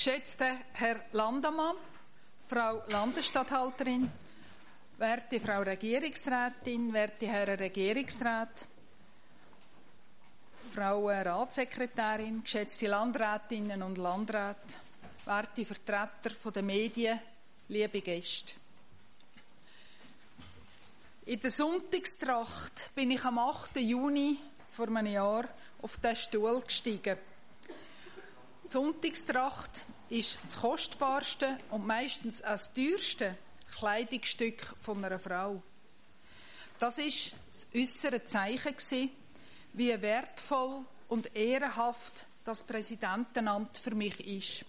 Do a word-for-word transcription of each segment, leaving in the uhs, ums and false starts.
Geschätzter Herr Landamann, Frau Landesstatthalterin, werte Frau Regierungsrätin, werte Herren Regierungsräte, Frau Ratssekretärin, geschätzte Landrätinnen und Landräte, werte Vertreter der Medien, liebe Gäste. In der Sonntagstracht bin ich am achten Juni vor einem Jahr auf den Stuhl gestiegen. Die Sonntagstracht ist das kostbarste und meistens auch das teuerste Kleidungsstück von einer Frau. Das ist das äußere Zeichen, wie wertvoll und ehrenhaft das Präsidentenamt für mich ist.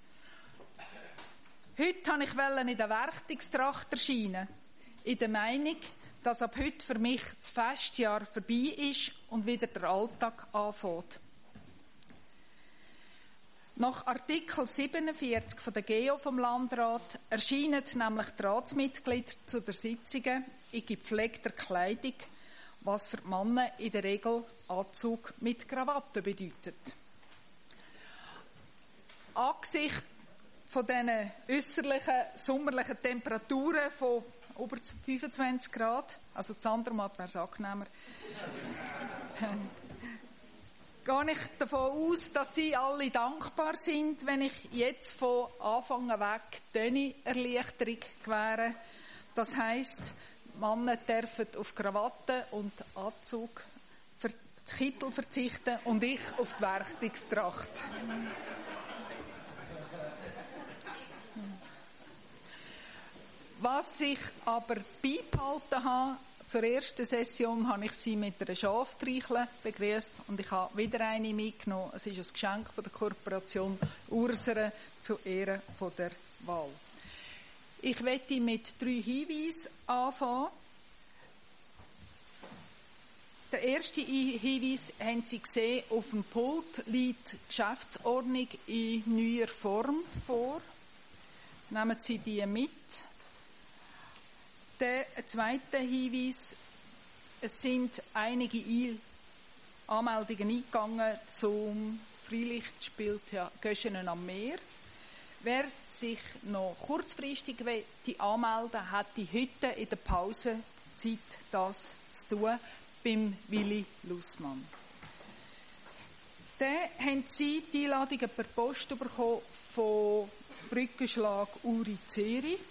Heute wollte ich in der Werktungstracht erscheinen, in der Meinung, dass ab heute für mich das Festjahr vorbei ist und wieder der Alltag anfängt. Nach Artikel siebenundvierzig von der G O vom Landrat erscheinen nämlich die Ratsmitglieder zu den Sitzungen in gepflegter Kleidung, was für die Männer in der Regel Anzug mit Krawatte bedeutet. Angesichts von diesen äusserlichen sommerlichen Temperaturen von über fünfundzwanzig Grad, also das Andermatt wäre es angenehmer, gehe ich davon aus, dass Sie alle dankbar sind, wenn ich jetzt von Anfang weg Töne-Erleichterung gewähre. Das heisst, Männer dürfen auf Krawatte und Anzug, für das Kittel verzichten und ich auf die Werktungstracht. Was ich aber beibehalten habe, zur ersten Session habe ich sie mit einer Schaftriechle begrüßt und ich habe wieder eine mitgenommen. Es ist ein Geschenk von der Kooperation Ursere zu Ehren von der Wahl. Ich möchte mit drei Hinweisen anfangen. Der erste Hinweis haben Sie gesehen, auf dem Pult liegt die Geschäftsordnung in neuer Form vor. Nehmen Sie die mit. Der zweite Hinweis, es sind einige Anmeldungen eingegangen zum Freilichtspiel Göschenen am Meer. Wer sich noch kurzfristig anmelden möchte, hätte heute in der Pause Zeit, das zu tun, beim Willi Lussmann. Dann haben Sie die Einladungen per Post bekommen von Brückenschlag Uri Zürich.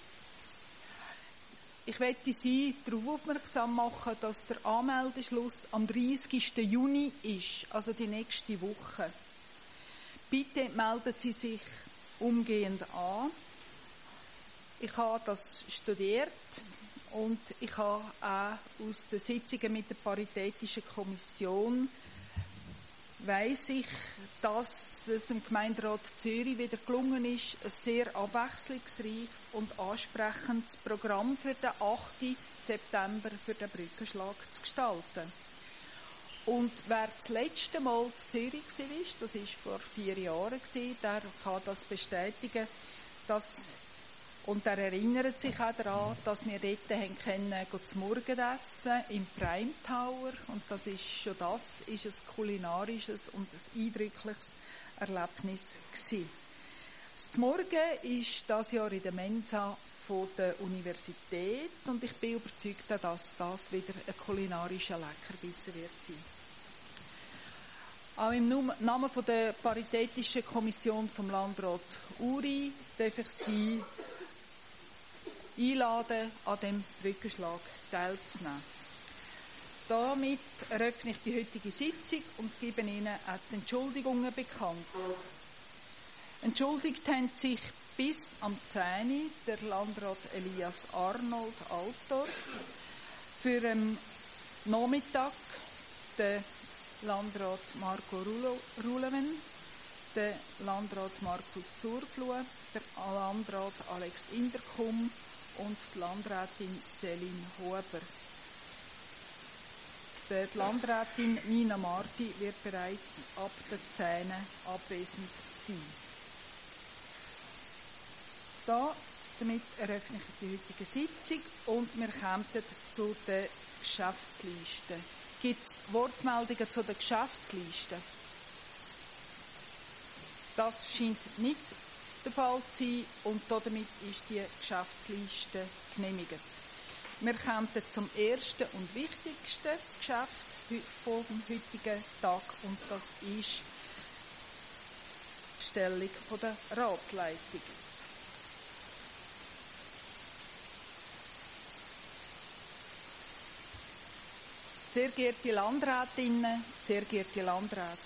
Ich möchte Sie darauf aufmerksam machen, dass der Anmeldeschluss am dreißigsten Juni ist, also die nächste Woche. Bitte melden Sie sich umgehend an. Ich habe das studiert und ich habe auch aus den Sitzungen mit der Paritätischen Kommission weiss ich, dass es im Gemeinderat Zürich wieder gelungen ist, ein sehr abwechslungsreiches und ansprechendes Programm für den achten September für den Brückenschlag zu gestalten. Und wer das letzte Mal in Zürich war, das war vor vier Jahren, der kann das bestätigen, dass, und er erinnert sich auch daran, dass wir dort haben können, zu Morgen essen im Prime Tower. Und das ist schon das, ist ein kulinarisches und ein eindrückliches Erlebnis gewesen. Das Morgen ist das Jahr in der Mensa von der Universität und ich bin überzeugt, dass das wieder ein kulinarischer Leckerbissen wird sein. Auch im Namen von der Paritätischen Kommission vom Landrat Uri darf ich Sie einladen, an dem Brückenschlag teilzunehmen. Damit eröffne ich die heutige Sitzung und gebe Ihnen auch die Entschuldigungen bekannt. Entschuldigt haben sich bis am zehnten der Landrat Elias Arnold Altor, für den Nachmittag der Landrat Marco Ruleven, der Landrat Markus Zurfluh, der Landrat Alex Inderkum und die Landrätin Céline Huber. Die Landrätin Nina Marti wird bereits ab der zehn abwesend sein. Da, damit eröffne ich die heutige Sitzung und wir kommen zu der Geschäftsliste. Gibt es Wortmeldungen zu der Geschäftsliste? Das scheint nicht der Fall sein und damit ist die Geschäftsliste genehmigt. Wir kommen zum ersten und wichtigsten Geschäft vom heutigen Tag und das ist die Stellung der Ratsleitung. Sehr geehrte Landrätinnen, sehr geehrte Landräte,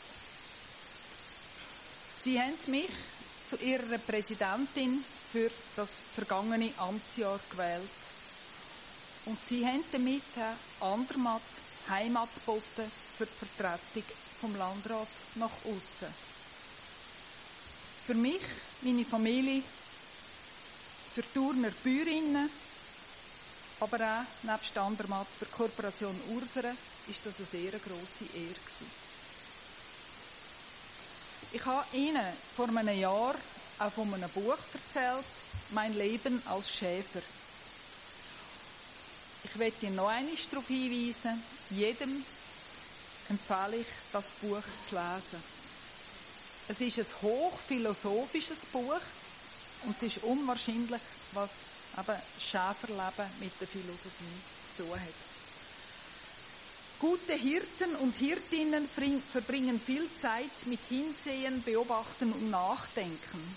Sie haben mich zu Ihrer Präsidentin für das vergangene Amtsjahr gewählt. Und Sie haben damit Andermatt Heimat geboten für die Vertretung vom Landrat nach aussen. Für mich, meine Familie, für Thurner Bäuerinnen, aber auch nebst Andermatt für die Kooperation Ursere ist das eine sehr grosse Ehre gewesen. Ich habe Ihnen vor einem Jahr auch von einem Buch erzählt, «Mein Leben als Schäfer». Ich möchte Ihnen noch einmal darauf hinweisen, jedem empfehle ich, das Buch zu lesen. Es ist ein hochphilosophisches Buch und es ist unwahrscheinlich, was eben Schäferleben mit der Philosophie zu tun hat. Gute Hirten und Hirtinnen verbringen viel Zeit mit Hinsehen, Beobachten und Nachdenken.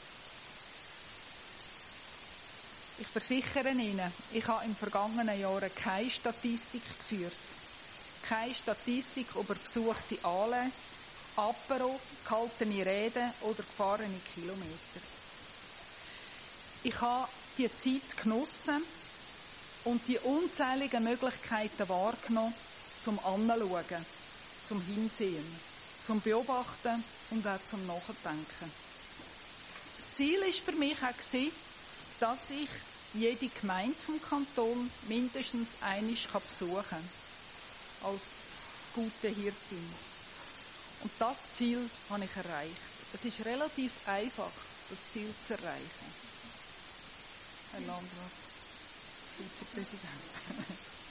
Ich versichere Ihnen, ich habe im vergangenen Jahr keine Statistik geführt. Keine Statistik über besuchte Anlässe, Apero, gehaltene Reden oder gefahrene Kilometer. Ich habe die Zeit genossen und die unzähligen Möglichkeiten wahrgenommen, zum Anschauen, zum Hinsehen, zum Beobachten und auch zum Nachdenken. Das Ziel war für mich auch, dass ich jede Gemeinde vom Kanton mindestens einmal besuchen kann, als gute Hirtin. Und das Ziel habe ich erreicht. Es ist relativ einfach, das Ziel zu erreichen. Herr Landrat, Vizepräsident.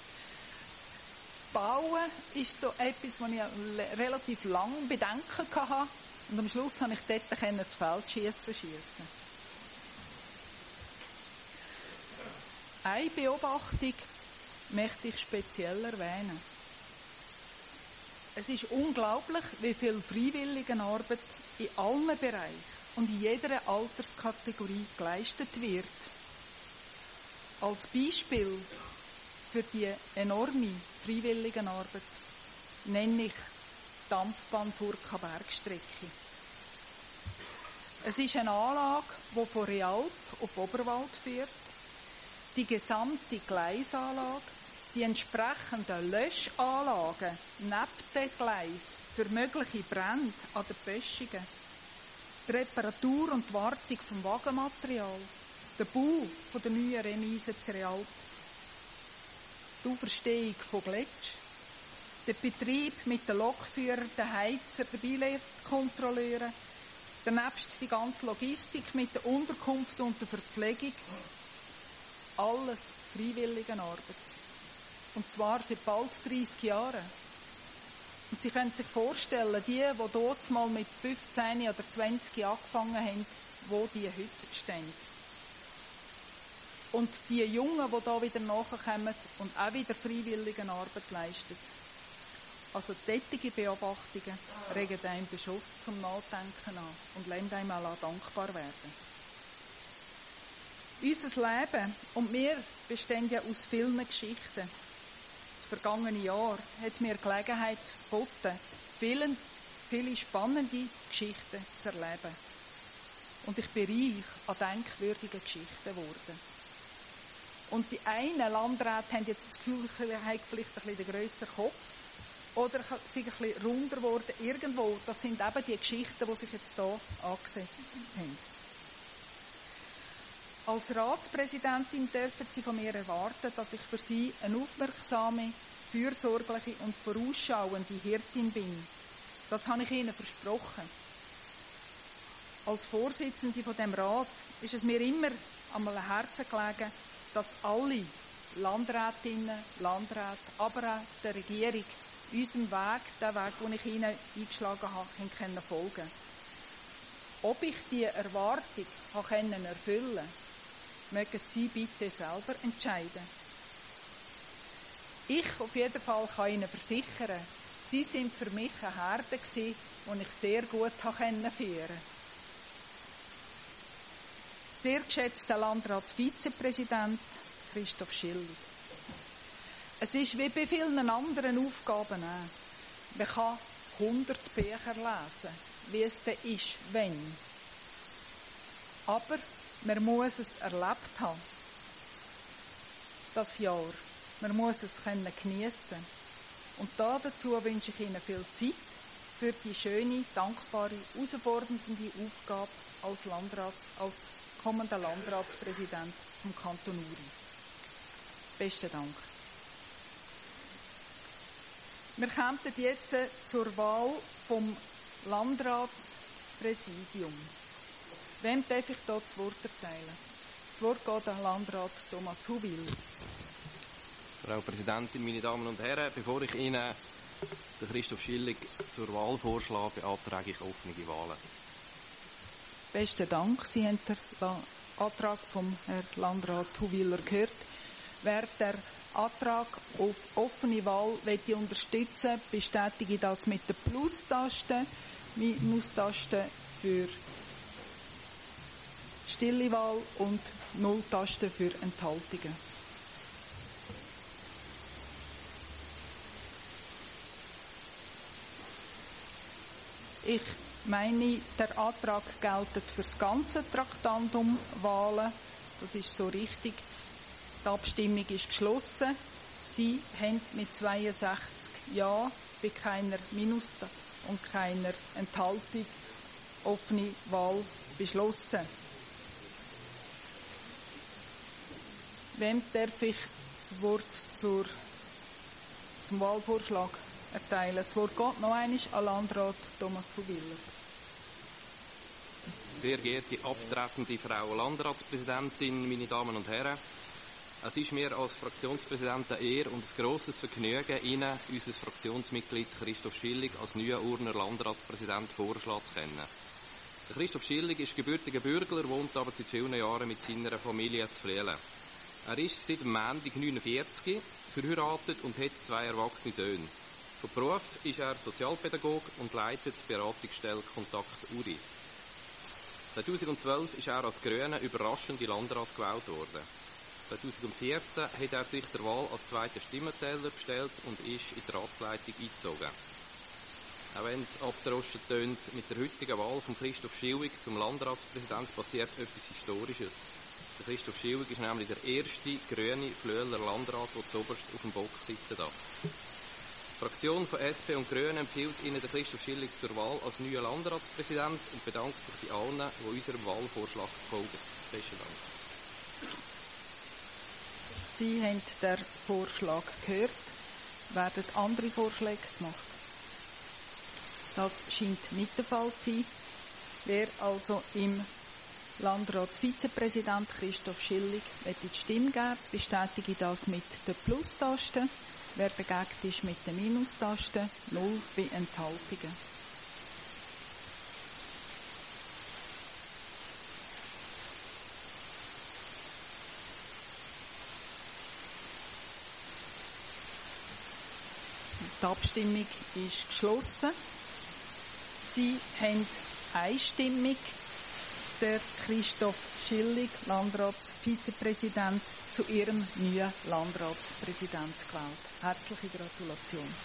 Bauen ist so etwas, wo ich relativ lange Bedenken hatte. Und am Schluss konnte ich dort das Feldschiessen schiessen. Eine Beobachtung möchte ich speziell erwähnen. Es ist unglaublich, wie viel Freiwilligenarbeit in allen Bereichen und in jeder Alterskategorie geleistet wird. Als Beispiel für die enorme Freiwilligenarbeit nenne ich die Dampfbahn Furka Bergstrecke. Es ist eine Anlage, die von Realp auf Oberwald führt. Die gesamte Gleisanlage, die entsprechenden Löschanlagen neben den Gleis für mögliche Brände an den Böschungen, die Reparatur und die Wartung vom Wagenmaterial, der Bau von der neuen Remise zu Realp, die Auferstehung von Gletsch, der Betrieb mit den Lokführern, den Heizer, den Beileftkontrolleuren, danebst die ganze Logistik mit der Unterkunft und der Verpflegung, alles Freiwilligenarbeit. Und zwar seit bald dreissig Jahren. Und Sie können sich vorstellen, die, die dort mal mit fünfzehn oder zwanzig angefangen haben, wo die heute stehen. Und die Jungen, die da wieder nachkommen und auch wieder Freiwilligenarbeit leisten. Also solche Beobachtungen regen einem schon zum Nachdenken an und lassen einem auch dankbar werden. Unser Leben und wir bestehen ja aus vielen Geschichten. Das vergangene Jahr hat mir Gelegenheit geboten, viele, viele spannende Geschichten zu erleben. Und ich bin reich an denkwürdigen Geschichten geworden. Und die einen Landräte haben jetzt das Gefühl, sie haben vielleicht ein bisschen den grösseren Kopf oder sind ein bisschen runder geworden irgendwo. Das sind eben die Geschichten, die sich jetzt hier angesetzt haben. Als Ratspräsidentin dürfen Sie von mir erwarten, dass ich für Sie eine aufmerksame, fürsorgliche und vorausschauende Hirtin bin. Das habe ich Ihnen versprochen. Als Vorsitzende von dem Rat ist es mir immer am Herzen gelegen, dass alle Landrätinnen, Landräte, aber auch der Regierung unserem Weg, den Weg, den ich Ihnen eingeschlagen habe, können folgen. Ob ich diese Erwartung erfüllen konnte, mögen Sie bitte selber entscheiden. Ich auf jeden Fall kann Ihnen versichern, Sie sind für mich eine Herde gewesen, die ich sehr gut führen konnte. Sehr geschätzter Landratsvizepräsident Christoph Schillig. Es ist wie bei vielen anderen Aufgaben auch. Man kann hundert Bücher lesen, wie es denn ist, wenn. Aber man muss es erlebt haben. Das Jahr. Man muss es geniessen. Und da dazu wünsche ich Ihnen viel Zeit für die schöne, dankbare, herausfordernde Aufgabe als Landrats, als kommender Landratspräsident vom Kanton Uri. Besten Dank. Wir kommen jetzt zur Wahl vom Landratspräsidium. Wem darf ich hier das Wort erteilen? Das Wort geht an Landrat Thomas Hubil. Frau Präsidentin, meine Damen und Herren, bevor ich Ihnen den Christoph Schillig zur Wahl vorschlage, beantrage ich offene Wahlen. Besten Dank. Sie haben den Antrag vom Herrn Landrat Huwiler gehört. Wer den Antrag auf offene Wahl unterstützen will, bestätige das mit der Plus-Taste, Minus-Taste für stille Wahl und Null-Taste für Enthaltungen. Ich meine, der Antrag gilt für das ganze Traktandum Wahlen. Das ist so richtig. Die Abstimmung ist geschlossen. Sie haben mit zweiundsechzig Ja bei keiner Minus und keiner Enthaltung offene Wahl beschlossen. Wem darf ich das Wort zur, zum Wahlvorschlag erteilen? Das Wort geht noch einmal an Landrat Thomas Huwiler. Sehr geehrte abtretende Frau Landratspräsidentin, meine Damen und Herren, es ist mir als Fraktionspräsident eine Ehre und ein grosses Vergnügen, Ihnen unser Fraktionsmitglied Christoph Schillig als neuer Urner Landratspräsident vorschlagen zu können. Der Christoph Schillig ist gebürtiger Bürgler, wohnt aber seit vielen Jahren mit seiner Familie zu Flelen. Er ist seit dem Montag neunundvierzig, verheiratet und hat zwei erwachsene Söhne. Von Beruf ist er Sozialpädagoge und leitet die Beratungsstelle Kontakt Uri. zweitausendzwölf ist er als Grüner überraschend in Landrat gewählt worden. zweitausendvierzehn hat er sich der Wahl als zweiter Stimmenzähler gestellt und ist in die Ratsleitung eingezogen. Auch wenn es abgedroschen tönt, mit der heutigen Wahl von Christoph Schillig zum Landratspräsident passiert etwas Historisches. Der Christoph Schillig ist nämlich der erste grüne Flöhler Landrat, der zuoberst auf dem Bock sitzen darf. Die Fraktion von S P und Grünen empfiehlt Ihnen den Christoph Schillig zur Wahl als neuer Landratspräsident und bedankt sich bei allen, die unserem Wahlvorschlag folgen. Besten Dank. Sie haben den Vorschlag gehört. Werden andere Vorschläge gemacht? Das scheint nicht der Fall zu sein. Wer also im Landratsvizepräsident Christoph Schillig die Stimme geben, bestätige das mit der Plus-Taste. Wer dagegen ist, mit der Minus-Taste. Null bei Enthaltungen. Die Abstimmung ist geschlossen. Sie haben einstimmig der Christoph Schillig, Landratsvizepräsident, zu Ihrem neuen Landratspräsident gewählt. Herzliche Gratulation.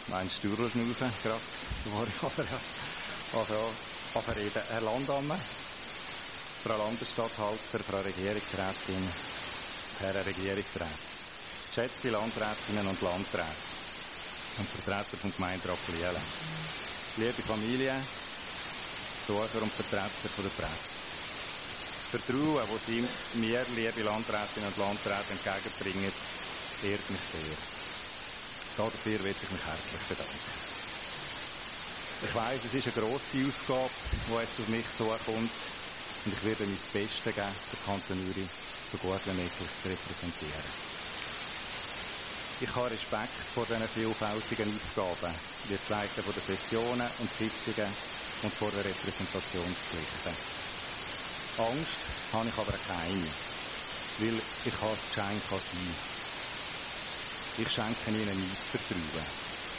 Meinst du schnaufen, gerade, bevor ich aber reden. Herr Landammer, Frau Landesstatthalter, Frau Regierungsrätin, Herr Regierungsrat, geschätzte Landrätinnen und Landräte und Vertreter vom Gemeinderat Lielen, liebe Familie, Besucher und Vertreter von der Presse. Das Vertrauen, das Sie mir, liebe Landrätinnen und Landräte, entgegenbringen, ehrt mich sehr. Dafür möchte ich mich herzlich bedanken. Ich weiss, es ist eine grosse Aufgabe, die jetzt auf mich zukommt, und ich werde mein Bestes geben, den Kanton Uri so gut wie möglich zu repräsentieren. Ich habe Respekt vor diesen vielfältigen Aufgaben, wie das Leiten von den Sessionen und Sitzungen und vor den Repräsentationspflichten. Angst habe ich aber keine, weil ich als Geschenk kann sein. Ich schenke Ihnen mein Vertrauen.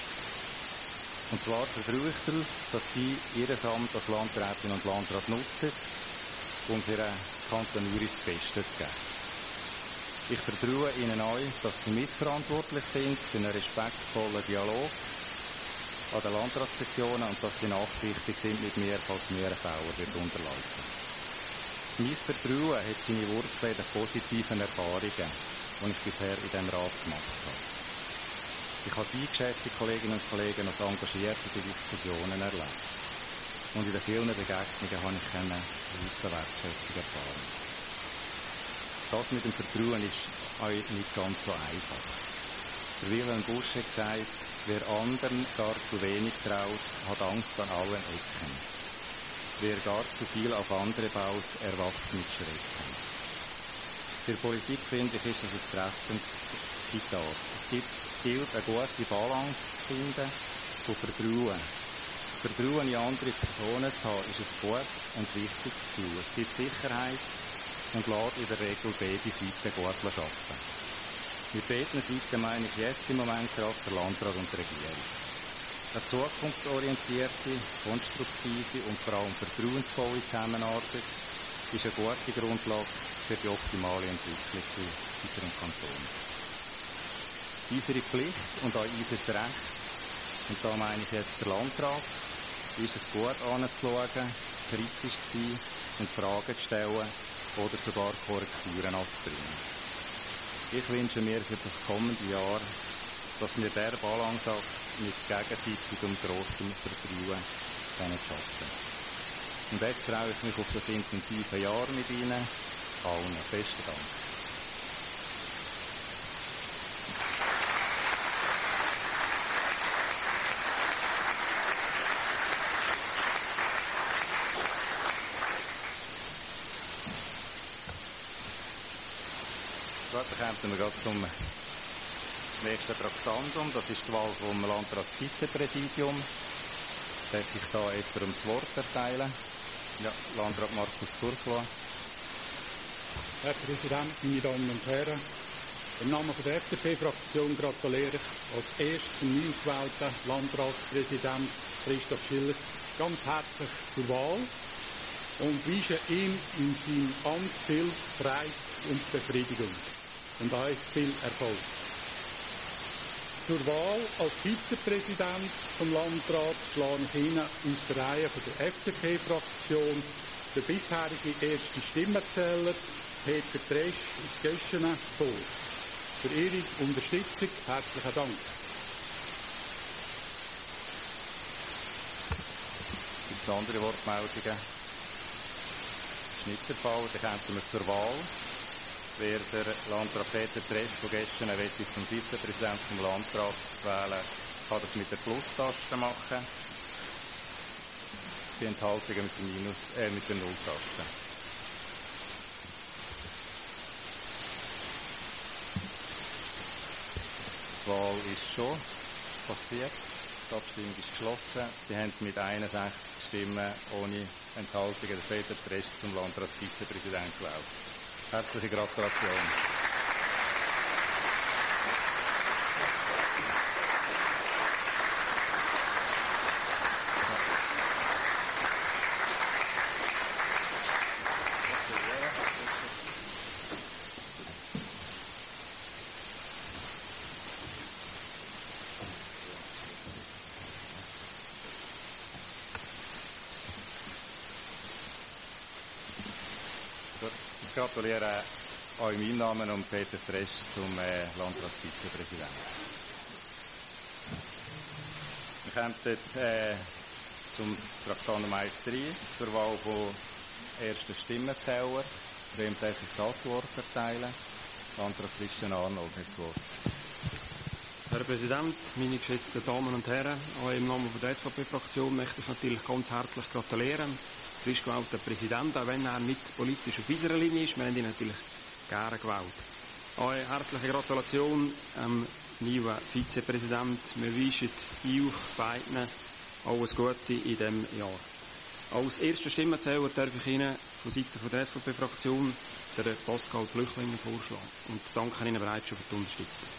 Und zwar vertraue ich darauf, dass Sie Ihr Amt als Landrätin und Landrat nutzen, um für den Kanton Uri das Beste zu geben. Ich vertraue Ihnen an, dass Sie mitverantwortlich sind für einen respektvollen Dialog an den Landratssessionen und dass Sie nachsichtig sind mit mir, falls mir ein Fehler wird unterlaufen. Mein Vertrauen hat seine Wurzeln in den positiven Erfahrungen, die ich bisher in diesem Rat gemacht habe. Ich habe Sie, geschätzte Kolleginnen und Kollegen, als engagiert in den Diskussionen erlebt. Und in den vielen Begegnungen habe ich eine große Wertschätzung erfahren. Das mit dem Vertrauen ist auch nicht ganz so einfach. Der Wilhelm Busch hat gesagt, wer anderen gar zu wenig traut, hat Angst an allen Ecken. Wer gar zu viel auf andere baut, erwacht mit Schrecken. Für Politik, finde ich, ist das ein treffendes Zitat. Es, gibt, es gilt, eine gute Balance zu finden von Vertrauen. Vertrauen in andere Personen zu haben, ist ein gutes und wichtiges Gefühl. Es gibt Sicherheit und lässt in der Regel beide Seiten gut arbeiten. Mit beiden Seiten meine ich jetzt im Moment gerade der Landrat und die Regierung. Eine zukunftsorientierte, konstruktive und vor allem vertrauensvolle Zusammenarbeit ist eine gute Grundlage für die optimale Entwicklung unseres Kantons. Unsere Pflicht und auch unser Recht, und da meine ich jetzt der Landrat, ist es gut anzuschauen, kritisch zu sein und Fragen zu stellen oder sogar Korrekturen anzubringen. Ich wünsche mir für das kommende Jahr, dass wir dieser Balance mit gegenseitigem grossem Vertrauen schaffen. Und jetzt freue ich mich auf das intensive Jahr mit Ihnen. Allen besten Dank. Dann kommen wir gerade zum nächsten Traktandum. Das ist die Wahl vom Landratsvizepräsidium. Darf ich da jemandem das Wort erteilen? Ja, Landrat Markus Zurfloh. Herr Präsident, meine Damen und Herren, im Namen der F D P-Fraktion gratuliere ich als ersten neu gewählten Landratspräsident Christoph Schiller ganz herzlich zur Wahl und wünsche ihm in seinem Amt viel Freude und Befriedigung und euch viel Erfolg. Zur Wahl als Vizepräsident vom Landrat schlage ich Ihnen aus der Reihe von der F D P-Fraktion den bisherigen ersten Stimmenzähler Peter Tresch aus Göschenen vor. Für Ihre Unterstützung herzlichen Dank. Gibt es andere Wortmeldungen? Das ist nicht der Fall. Dann kommen wir zur Wahl. Wer der Landrat Peter Tresch von Göschenen will zum Vizepräsidenten vom Landrat wählen, kann das mit der Plus-Taste machen. Die Enthaltungen mit der, Minus, äh, mit der Null-Taste. Die Wahl ist schon passiert. Die Abstimmung ist geschlossen. Sie haben mit einundsechzig Stimmen ohne Enthaltungen den Peter Tresch zum Landratsvizepräsidenten gewählt. Herzliche Gratulation. gratuliere auch in meinem Namen und Peter Fresch zum äh, Landratsvizepräsidenten. Wir kommen dort, äh, zum Traktandum eins drei, zur Wahl von ersten Stimmenzähler. Wem darf ich da das Wort erteilen? Landrat Christian Arnold hat das Wort. Herr Präsident, meine geschätzten Damen und Herren, auch im Namen der S V P-Fraktion möchte ich natürlich ganz herzlich gratulieren. Frisch gewählter Präsident, auch wenn er nicht politisch auf unserer Linie ist, wir haben ihn natürlich gerne gewählt. Auch eine herzliche Gratulation am neuen Vizepräsident. Wir wünschen euch beiden alles Gute in diesem Jahr. Als ersten Stimmenzähler darf ich Ihnen von Seiten der S V P-Fraktion den Pascal Blöchlinger vorschlagen und danke Ihnen bereits schon für die Unterstützung.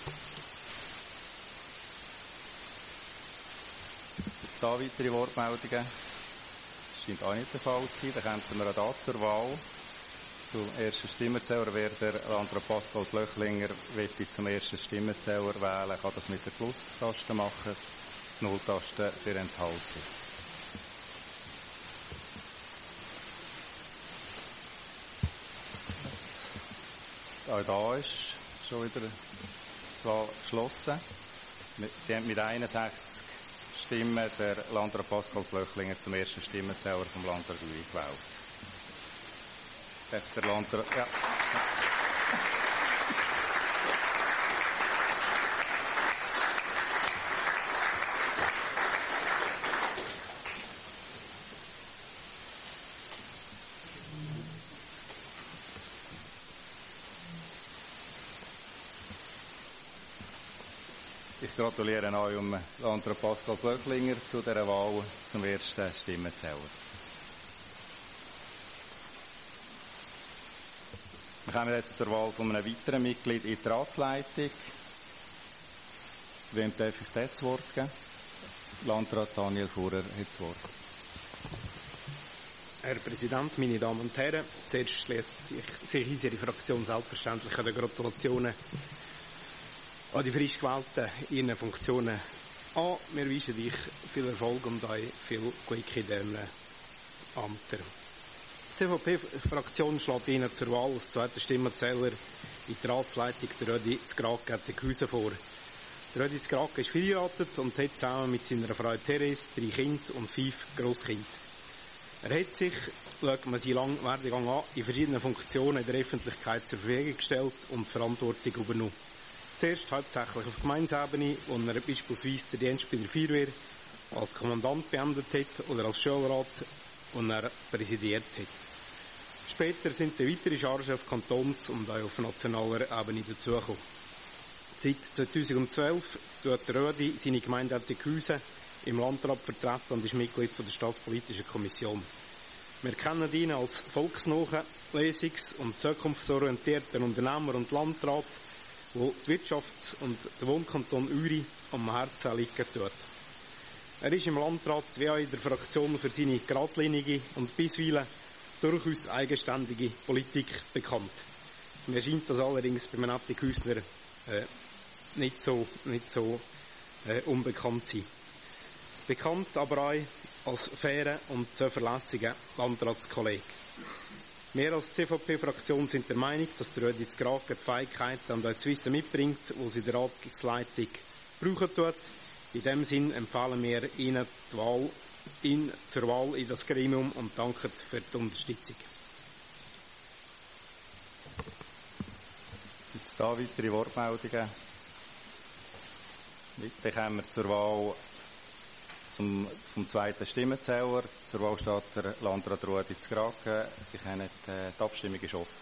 Jetzt da weitere Wortmeldungen? Das scheint auch nicht der Fall zu sein. Dann kommen wir auch hier zur Wahl. Zum ersten Stimmenzähler. Wer der Landrat Pascal Blöchlinger möchte zum ersten Stimmenzähler wählen, kann das mit der Plus-Taste machen. Null-Taste für Enthaltung. Auch da ist schon wieder geschlossen. Sie haben mit einundsechzig Stimmen der Landrat Pascal Blöchlinger zum ersten Stimmenzähler vom Landrat Uri gewählt. Der Landrat, ja. Ich gratuliere eurem Landrat Pascal Blöchlinger zu dieser Wahl zum ersten Stimmenzähler. Wir kommen jetzt zur Wahl von einem weiteren Mitglied in die Ratsleitung. Wem darf ich das Wort geben? Landrat Daniel Fuhrer hat das Wort. Herr Präsident, meine Damen und Herren, zuerst schließt sich unsere Fraktion selbstverständlich an den Gratulationen an die frisch gewählten ihren Funktionen an. Wir wünschen euch viel Erfolg und euch viel Glück in diesen Ämtern. Die C V P-Fraktion schlägt Ihnen zur Wahl als zweiter Stimmenzähler in die Ratsleitung der Rödi Zgrake-Gettenhausen vor. Der Rödi Zgrake ist verheiratet und hat zusammen mit seiner Frau Therese drei Kinder und fünf Grosskinder. Er hat sich, schaut man seinen langen Werdegang an, in verschiedenen Funktionen in der Öffentlichkeit zur Verfügung gestellt und Verantwortung übernommen. Zuerst hauptsächlich auf Gemeindeebene, wo er beispielsweise den Dienst bei der Feuerwehr als Kommandant beendet hat oder als Schulrat, wo er präsidiert hat. Später sind dann weitere Chargen auf Kantons- und auch auf nationaler Ebene dazugekommen. Seit zweitausendzwölf tut Rödi seine Gemeinde Ettikhausen im Landrat vertreten und ist Mitglied der Staatspolitischen Kommission. Wir kennen ihn als volksnahen, lesungs- und zukunftsorientierten Unternehmer und Landrat, wo die Wirtschafts- und der Wohnkanton Uri am Herzen liegen tut. Er ist im Landrat wie auch in der Fraktion für seine geradlinige und bisweilen durchaus eigenständige Politik bekannt. Mir scheint das allerdings bei Ettikhäusner äh, nicht so, nicht so äh, unbekannt zu sein. Bekannt aber auch als fairer und zuverlässiger Landratskollege. Wir als C V P-Fraktion sind der Meinung, dass der Rödi Zgrake die Fähigkeiten und auch das Wissen mitbringt, die sie der Ratsleitung brauchen tut. In diesem Sinn empfehlen wir Ihnen die Wahl, ihn zur Wahl in das Gremium und danken für die Unterstützung. Gibt es da weitere Wortmeldungen? Dann kommen wir zur Wahl zum, vom zweiten Stimmenzähler. Zur Wahl steht der Landrat Rödi Zgrake. Sie können, äh, die Abstimmung ist offen.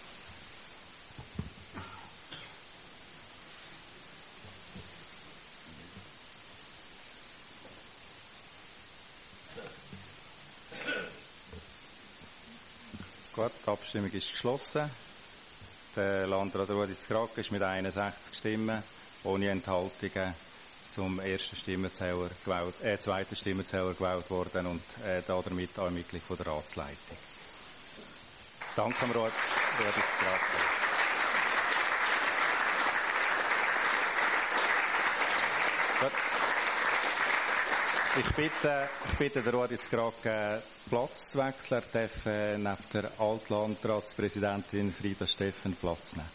Gut, die Abstimmung ist geschlossen. Der Landrat Rödi Zgrake ist mit einundsechzig Stimmen ohne Enthaltungen zum ersten Stimmenzähler gewählt, äh, zweiten Stimmenzähler gewählt worden und äh, damit auch Mitglied von der Ratsleitung. Danke, Rödi Zgrake. Gut. Ich bitte, ich bitte den Ruud jetzt gerade Platz zu wechseln. Er darf äh, neben der Altlandratspräsidentin Frida Steffen Platz nehmen.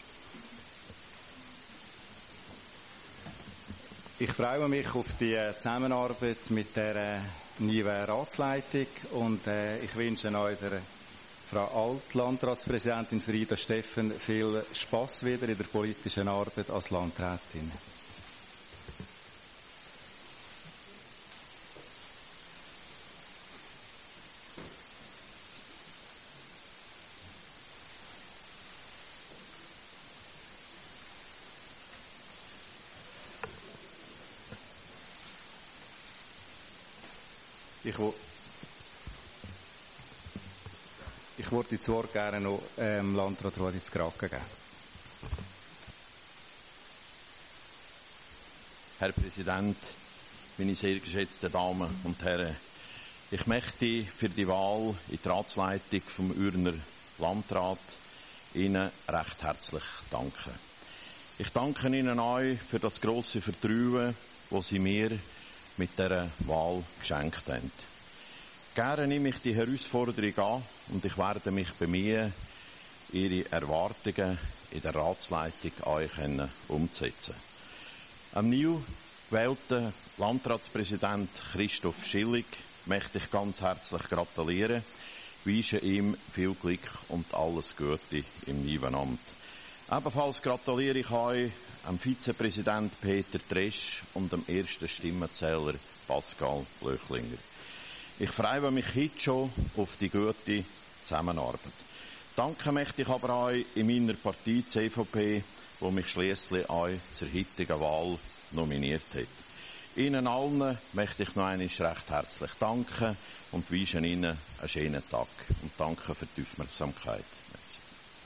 Ich freue mich auf die Zusammenarbeit mit der neuen Ratsleitung und äh, ich wünsche euch, der Frau Altlandratspräsidentin Frida Steffen, viel Spass wieder in der politischen Arbeit als Landrätin. Ich, wo, ich würde das Wort gerne noch ähm, Landrat Ruud Zgraken geben. Herr Präsident, meine sehr geschätzten Damen und Herren, ich möchte für die Wahl in die Ratsleitung vom Urner Landrat Ihnen recht herzlich danken. Ich danke Ihnen euch für das grosse Vertrauen, das Sie mir mit dieser Wahl geschenkt haben. Gerne nehme ich die Herausforderung an und ich werde mich bemühen, Ihre Erwartungen in der Ratsleitung euch umzusetzen. Am neu gewählten Landratspräsident Christoph Schillig möchte ich ganz herzlich gratulieren, wünsche ihm viel Glück und alles Gute im neuen Amt. Ebenfalls gratuliere ich euch am Vizepräsident Peter Tresch und dem ersten Stimmenzähler Pascal Blöchlinger. Ich freue mich heute schon auf die gute Zusammenarbeit. Danke möchte ich aber euch in meiner Partei C V P, die mich schliesslich euch zur heutigen Wahl nominiert hat. Ihnen allen möchte ich noch einmal recht herzlich danken und wünsche Ihnen einen schönen Tag. Und danke für die Aufmerksamkeit. Merci.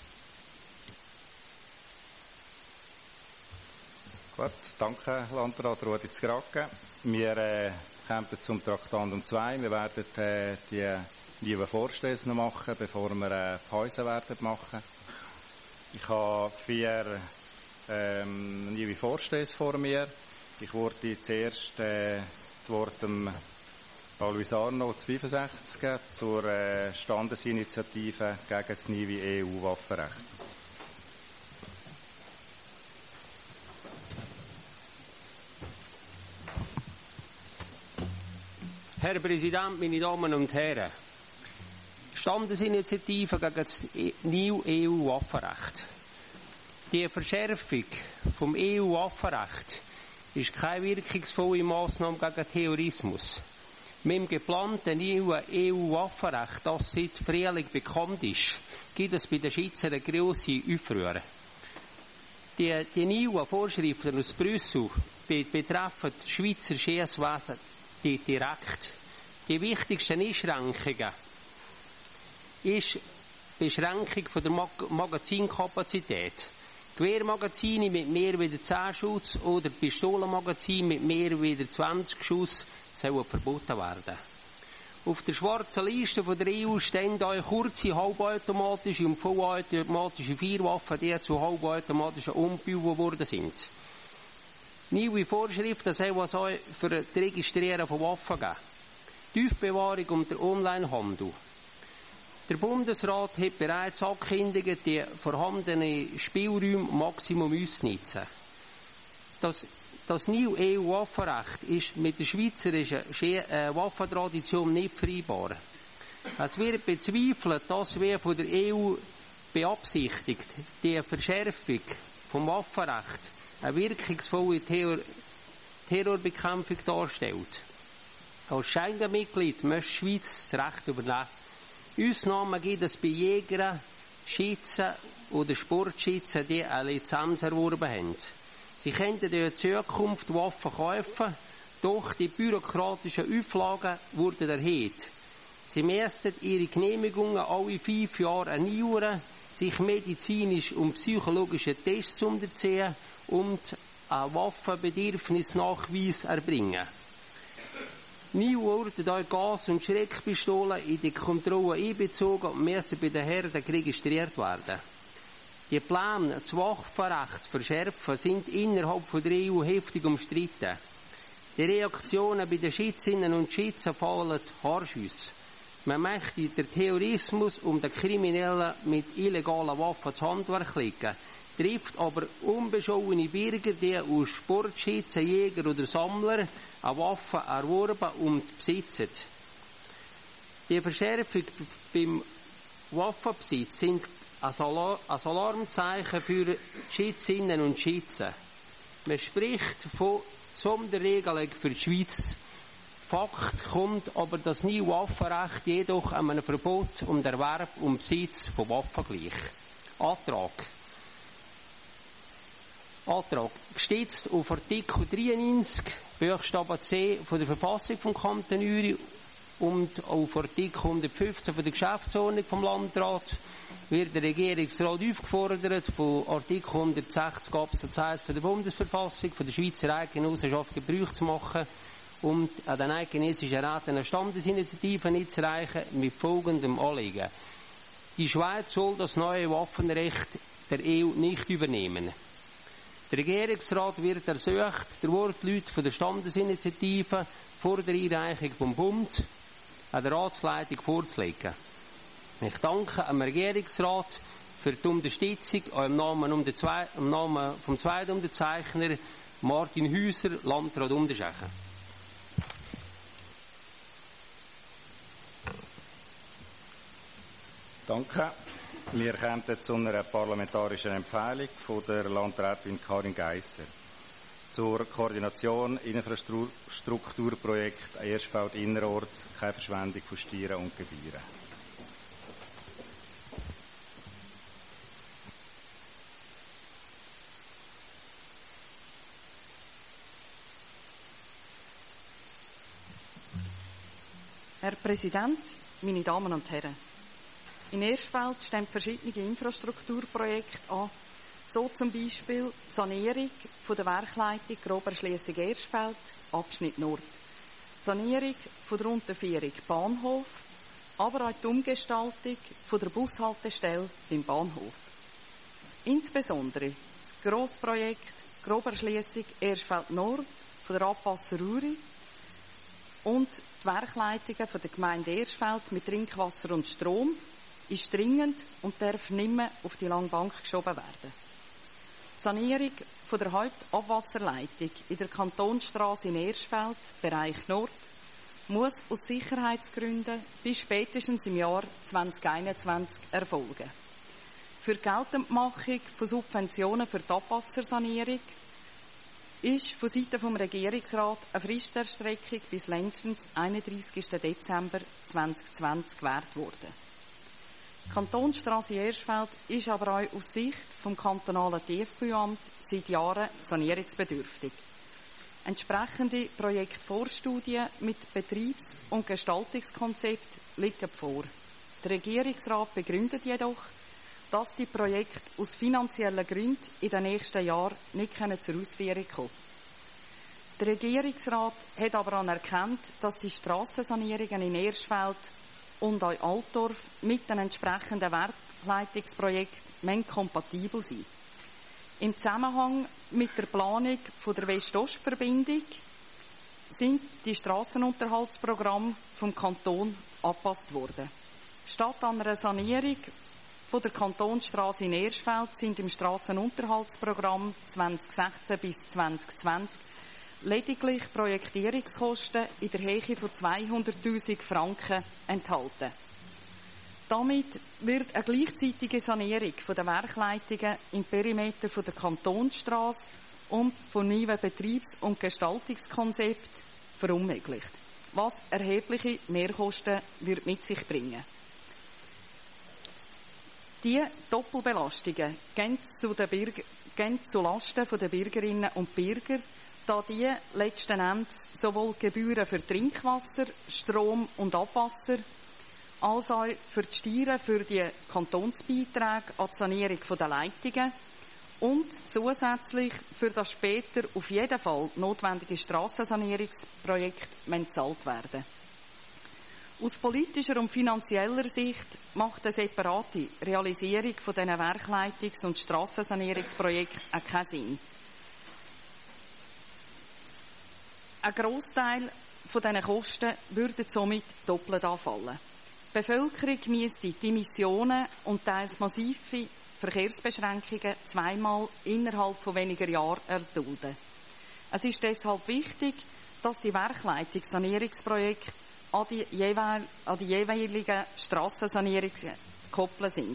Gut, danke Landrat Ruud Zgraken. Wir äh, kommen zum Traktandum zwei. Wir werden äh, die neuen Vorstöße noch machen, bevor wir eine Pause werden machen. Ich habe vier ähm, neue Vorstöße vor mir. Ich würde zuerst äh, das Wort dem Alois Arnold fünfundsechzig geben zur äh, Standesinitiative gegen das neue E U-Waffenrecht. Herr Präsident, meine Damen und Herren, Standesinitiative gegen das neue E U-Waffenrecht. Die Verschärfung vom E U-Waffenrecht ist keine wirkungsvolle Massnahme gegen Terrorismus. Mit dem geplanten neuen E U-Waffenrecht, das seit Frühling bekannt ist, gibt es bei den Schweizern eine grosse Aufruhr. Die, die neuen Vorschriften aus Brüssel betreffen das Schweizer Schiesswesen direkt. Die wichtigsten Einschränkungen ist die Beschränkung von der Mag- Magazinkapazität. Gewehrmagazine mit mehr als zehn Schuss oder Pistolenmagazine mit mehr als zwanzig Schuss sollen verboten werden. Auf der schwarzen Liste von der E U stehen auch kurze halbautomatische und vollautomatische Feuerwaffen, die zu halbautomatischen umgebaut worden sind. Neue Vorschriften sollen es auch für das Registrieren von Waffen geben. Die Aufbewahrung und der Onlinehandel. Der Bundesrat hat bereits angekündigt, die vorhandenen Spielräume Maximum auszunutzen. Das, das neue E U-Waffenrecht ist mit der schweizerischen äh, Waffentradition nicht vereinbar. Es wird bezweifelt, dass wir von der E U beabsichtigt, die Verschärfung vom Waffenrecht eine wirkungsvolle Terror Terrorbekämpfung darstellt. Als Schengen-Mitglied möchte die Schweiz das Recht übernehmen. Ausnahmen gibt es bei Jägern, Schützen oder Sportschützen, die eine Lizenz erworben haben. Sie könnten in Zukunft Waffen kaufen, doch die bürokratischen Auflagen wurden erhöht. Sie müssten ihre Genehmigungen alle fünf Jahre erneuern, sich medizinisch und psychologische Tests unterziehen und einen Waffenbedürfnisnachweis erbringen. Nie wurden auch Gas- und Schreckpistolen in die Kontrolle einbezogen und müssen bei den Herren registriert werden. Die Pläne, das Waffenrecht zu verschärfen, sind innerhalb der E U heftig umstritten. Die Die Reaktionen bei den Schützinnen und Schützen fallen Haarschüsse. Man möchte den Terrorismus um den Kriminellen mit illegalen Waffen zu Handwerk legen, trifft aber unbescholtene Bürger, die aus Sportschützen, Jäger oder Sammler eine Waffe erworben und besitzen. Die Verschärfung beim Waffenbesitz sind ein Alarmzeichen für die Schützinnen und Schützen. Man spricht von Sonderregelung für die Schweiz. Fakt kommt aber das neue Waffenrecht jedoch einem Verbot um den Erwerb und Besitz von Waffen gleich. Antrag. Antrag. Gestützt auf Artikel dreiundneunzig, Buchstabe C von der Verfassung vom Kanton Uri und auf Artikel hundertfünfzehn von der Geschäftsordnung vom Landrat wird der Regierungsrat aufgefordert, von Artikel hundertsechzig Absatz eins von der Bundesverfassung von der Schweizer Eidgenossenschaft Gebrauch zu machen und an den eidgenössischen Räten eine Standesinitiative einzureichen mit folgendem Anliegen. Die Schweiz soll das neue Waffenrecht der E U nicht übernehmen. Der Regierungsrat wird ersucht, der Wortlaut von der Standesinitiative vor der Einreichung vom Bund an der Ratsleitung vorzulegen. Ich danke dem Regierungsrat für die Unterstützung im Namen, um den zwei, im Namen vom zweiten Unterzeichner Martin Häuser, Landrat Unterschechen. Danke. Wir kommen zu einer parlamentarischen Empfehlung von der Landrätin Karin Geisser zur Koordination Infrastrukturprojekt Erstfeld innerorts, keine Verschwendung von Steuern und Gebühren. Herr Präsident, meine Damen und Herren! In Erstfeld stehen verschiedene Infrastrukturprojekte an, so zum Beispiel die Sanierung von der Werkleitung Groberschliessig Erstfeld, Abschnitt Nord, die Sanierung von der Unterführung Bahnhof, aber auch die Umgestaltung von der Bushaltestelle beim Bahnhof. Insbesondere das Grossprojekt Groberschliessig Erstfeld Nord von der Abwasser Uri und die Werkleitungen von der Gemeinde Erstfeld mit Trinkwasser und Strom ist dringend und darf nicht mehr auf die lange Bank geschoben werden. Die Sanierung von der Hauptabwasserleitung in der Kantonsstrasse in Erstfeld, Bereich Nord, muss aus Sicherheitsgründen bis spätestens im Jahr zwanzig einundzwanzig erfolgen. Für die Geltendmachung von Subventionen für die Abwassersanierung ist von Seiten des Regierungsrats eine Fristerstreckung bis längstens einunddreißigsten Dezember zweitausendzwanzig gewährt worden. Die Kantonsstrasse Erstfeld ist aber auch aus Sicht vom kantonalen T F B-Amt seit Jahren sanierungsbedürftig. Entsprechende Projektvorstudien mit Betriebs- und Gestaltungskonzept liegen vor. Der Regierungsrat begründet jedoch, dass die Projekte aus finanziellen Gründen in den nächsten Jahren nicht zur Ausführung kommen. Der Regierungsrat hat aber anerkannt, dass die Strassensanierungen in Erstfeld und auch Altdorf mit den entsprechenden Werkleitungsprojekten kompatibel sind. Im Zusammenhang mit der Planung von der West-Ost-Verbindung sind die Strassenunterhaltsprogramme vom Kanton angepasst worden. Statt einer Sanierung von der Kantonsstrasse in Erstfeld sind im Strassenunterhaltsprogramm zweitausendsechzehn bis zweitausendzwanzig lediglich Projektierungskosten in der Höhe von zweihunderttausend Franken enthalten. Damit wird eine gleichzeitige Sanierung der Werkleitungen im Perimeter der Kantonsstrasse und von neuen Betriebs- und Gestaltungskonzepten verunmöglicht, was erhebliche Mehrkosten wird mit sich bringen. Diese Doppelbelastungen gehen zu, den Bürger, gehen zu Lasten der Bürgerinnen und Bürger, da die letzten Endes sowohl Gebühren für Trinkwasser, Strom und Abwasser als auch für die Steuern für die Kantonsbeiträge an die Sanierung der Leitungen und zusätzlich für das später auf jeden Fall notwendige Strassensanierungsprojekt bezahlt werden. Aus politischer und finanzieller Sicht macht eine separate Realisierung von diesen Werkleitungs- und Strassensanierungsprojekten auch keinen Sinn. Ein Grossteil von diesen Kosten würde somit doppelt anfallen. Die Bevölkerung müsste die Emissionen und teils massive Verkehrsbeschränkungen zweimal innerhalb von weniger Jahren erdulden. Es ist deshalb wichtig, dass die Werkleitungssanierungsprojekte an die, jeweil, an die jeweiligen Strassensanierungen zu koppeln sind.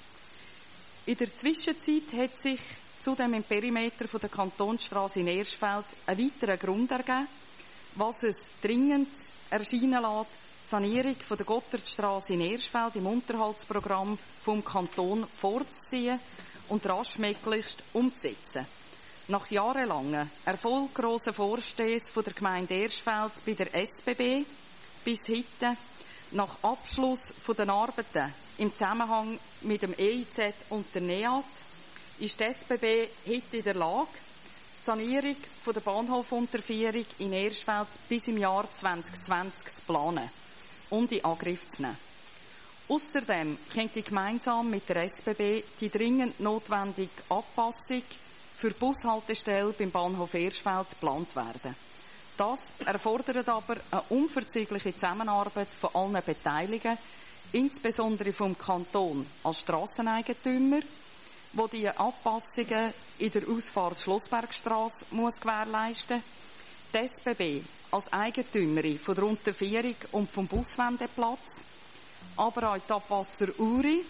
In der Zwischenzeit hat sich zudem im Perimeter von der Kantonsstrasse in Erstfeld ein weiterer Grund ergeben, was es dringend erscheinen lässt, die Sanierung von der Gotthardstrasse in Erstfeld im Unterhaltsprogramm vom Kanton vorzuziehen und raschmöglichst umzusetzen. Nach jahrelangen, erfolglosen Vorstössen von der Gemeinde Erstfeld bei der S B B bis heute, nach Abschluss von den Arbeiten im Zusammenhang mit dem E I Z und der NEAT, ist die S B B heute in der Lage, die Sanierung von der Bahnhofunterführung in Erstfeld bis im Jahr zwanzig zwanzig zu planen und in Angriff zu nehmen. Außerdem könnte gemeinsam mit der S B B die dringend notwendige Anpassung für die Bushaltestelle beim Bahnhof Erstfeld geplant werden. Das erfordert aber eine unverzichtliche Zusammenarbeit von allen Beteiligten, insbesondere vom Kanton als Strasseneigentümer, wo die Anpassungen in der Ausfahrt Schlossbergstrasse muss gewährleisten, die S B B als Eigentümerin von der Unterführung und vom Buswendeplatz, aber auch die Abwasser Uri,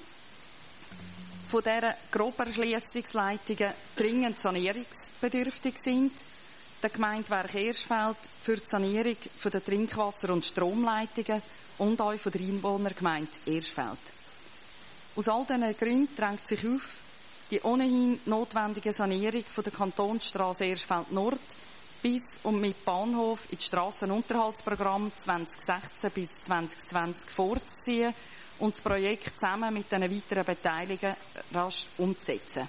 von deren Groberschliessungsleitungen dringend sanierungsbedürftig sind, der Gemeindewerk Erstfeld für die Sanierung von der Trinkwasser- und Stromleitungen und auch von der Einwohnergemeinde Erstfeld. Aus all diesen Gründen drängt sich auf, die ohnehin notwendige Sanierung von der Kantonsstrasse Erstfeld Nord bis und mit Bahnhof in das Strassenunterhaltsprogramm zwanzig sechzehn bis zwanzig zwanzig vorzuziehen und das Projekt zusammen mit den weiteren Beteiligten rasch umzusetzen.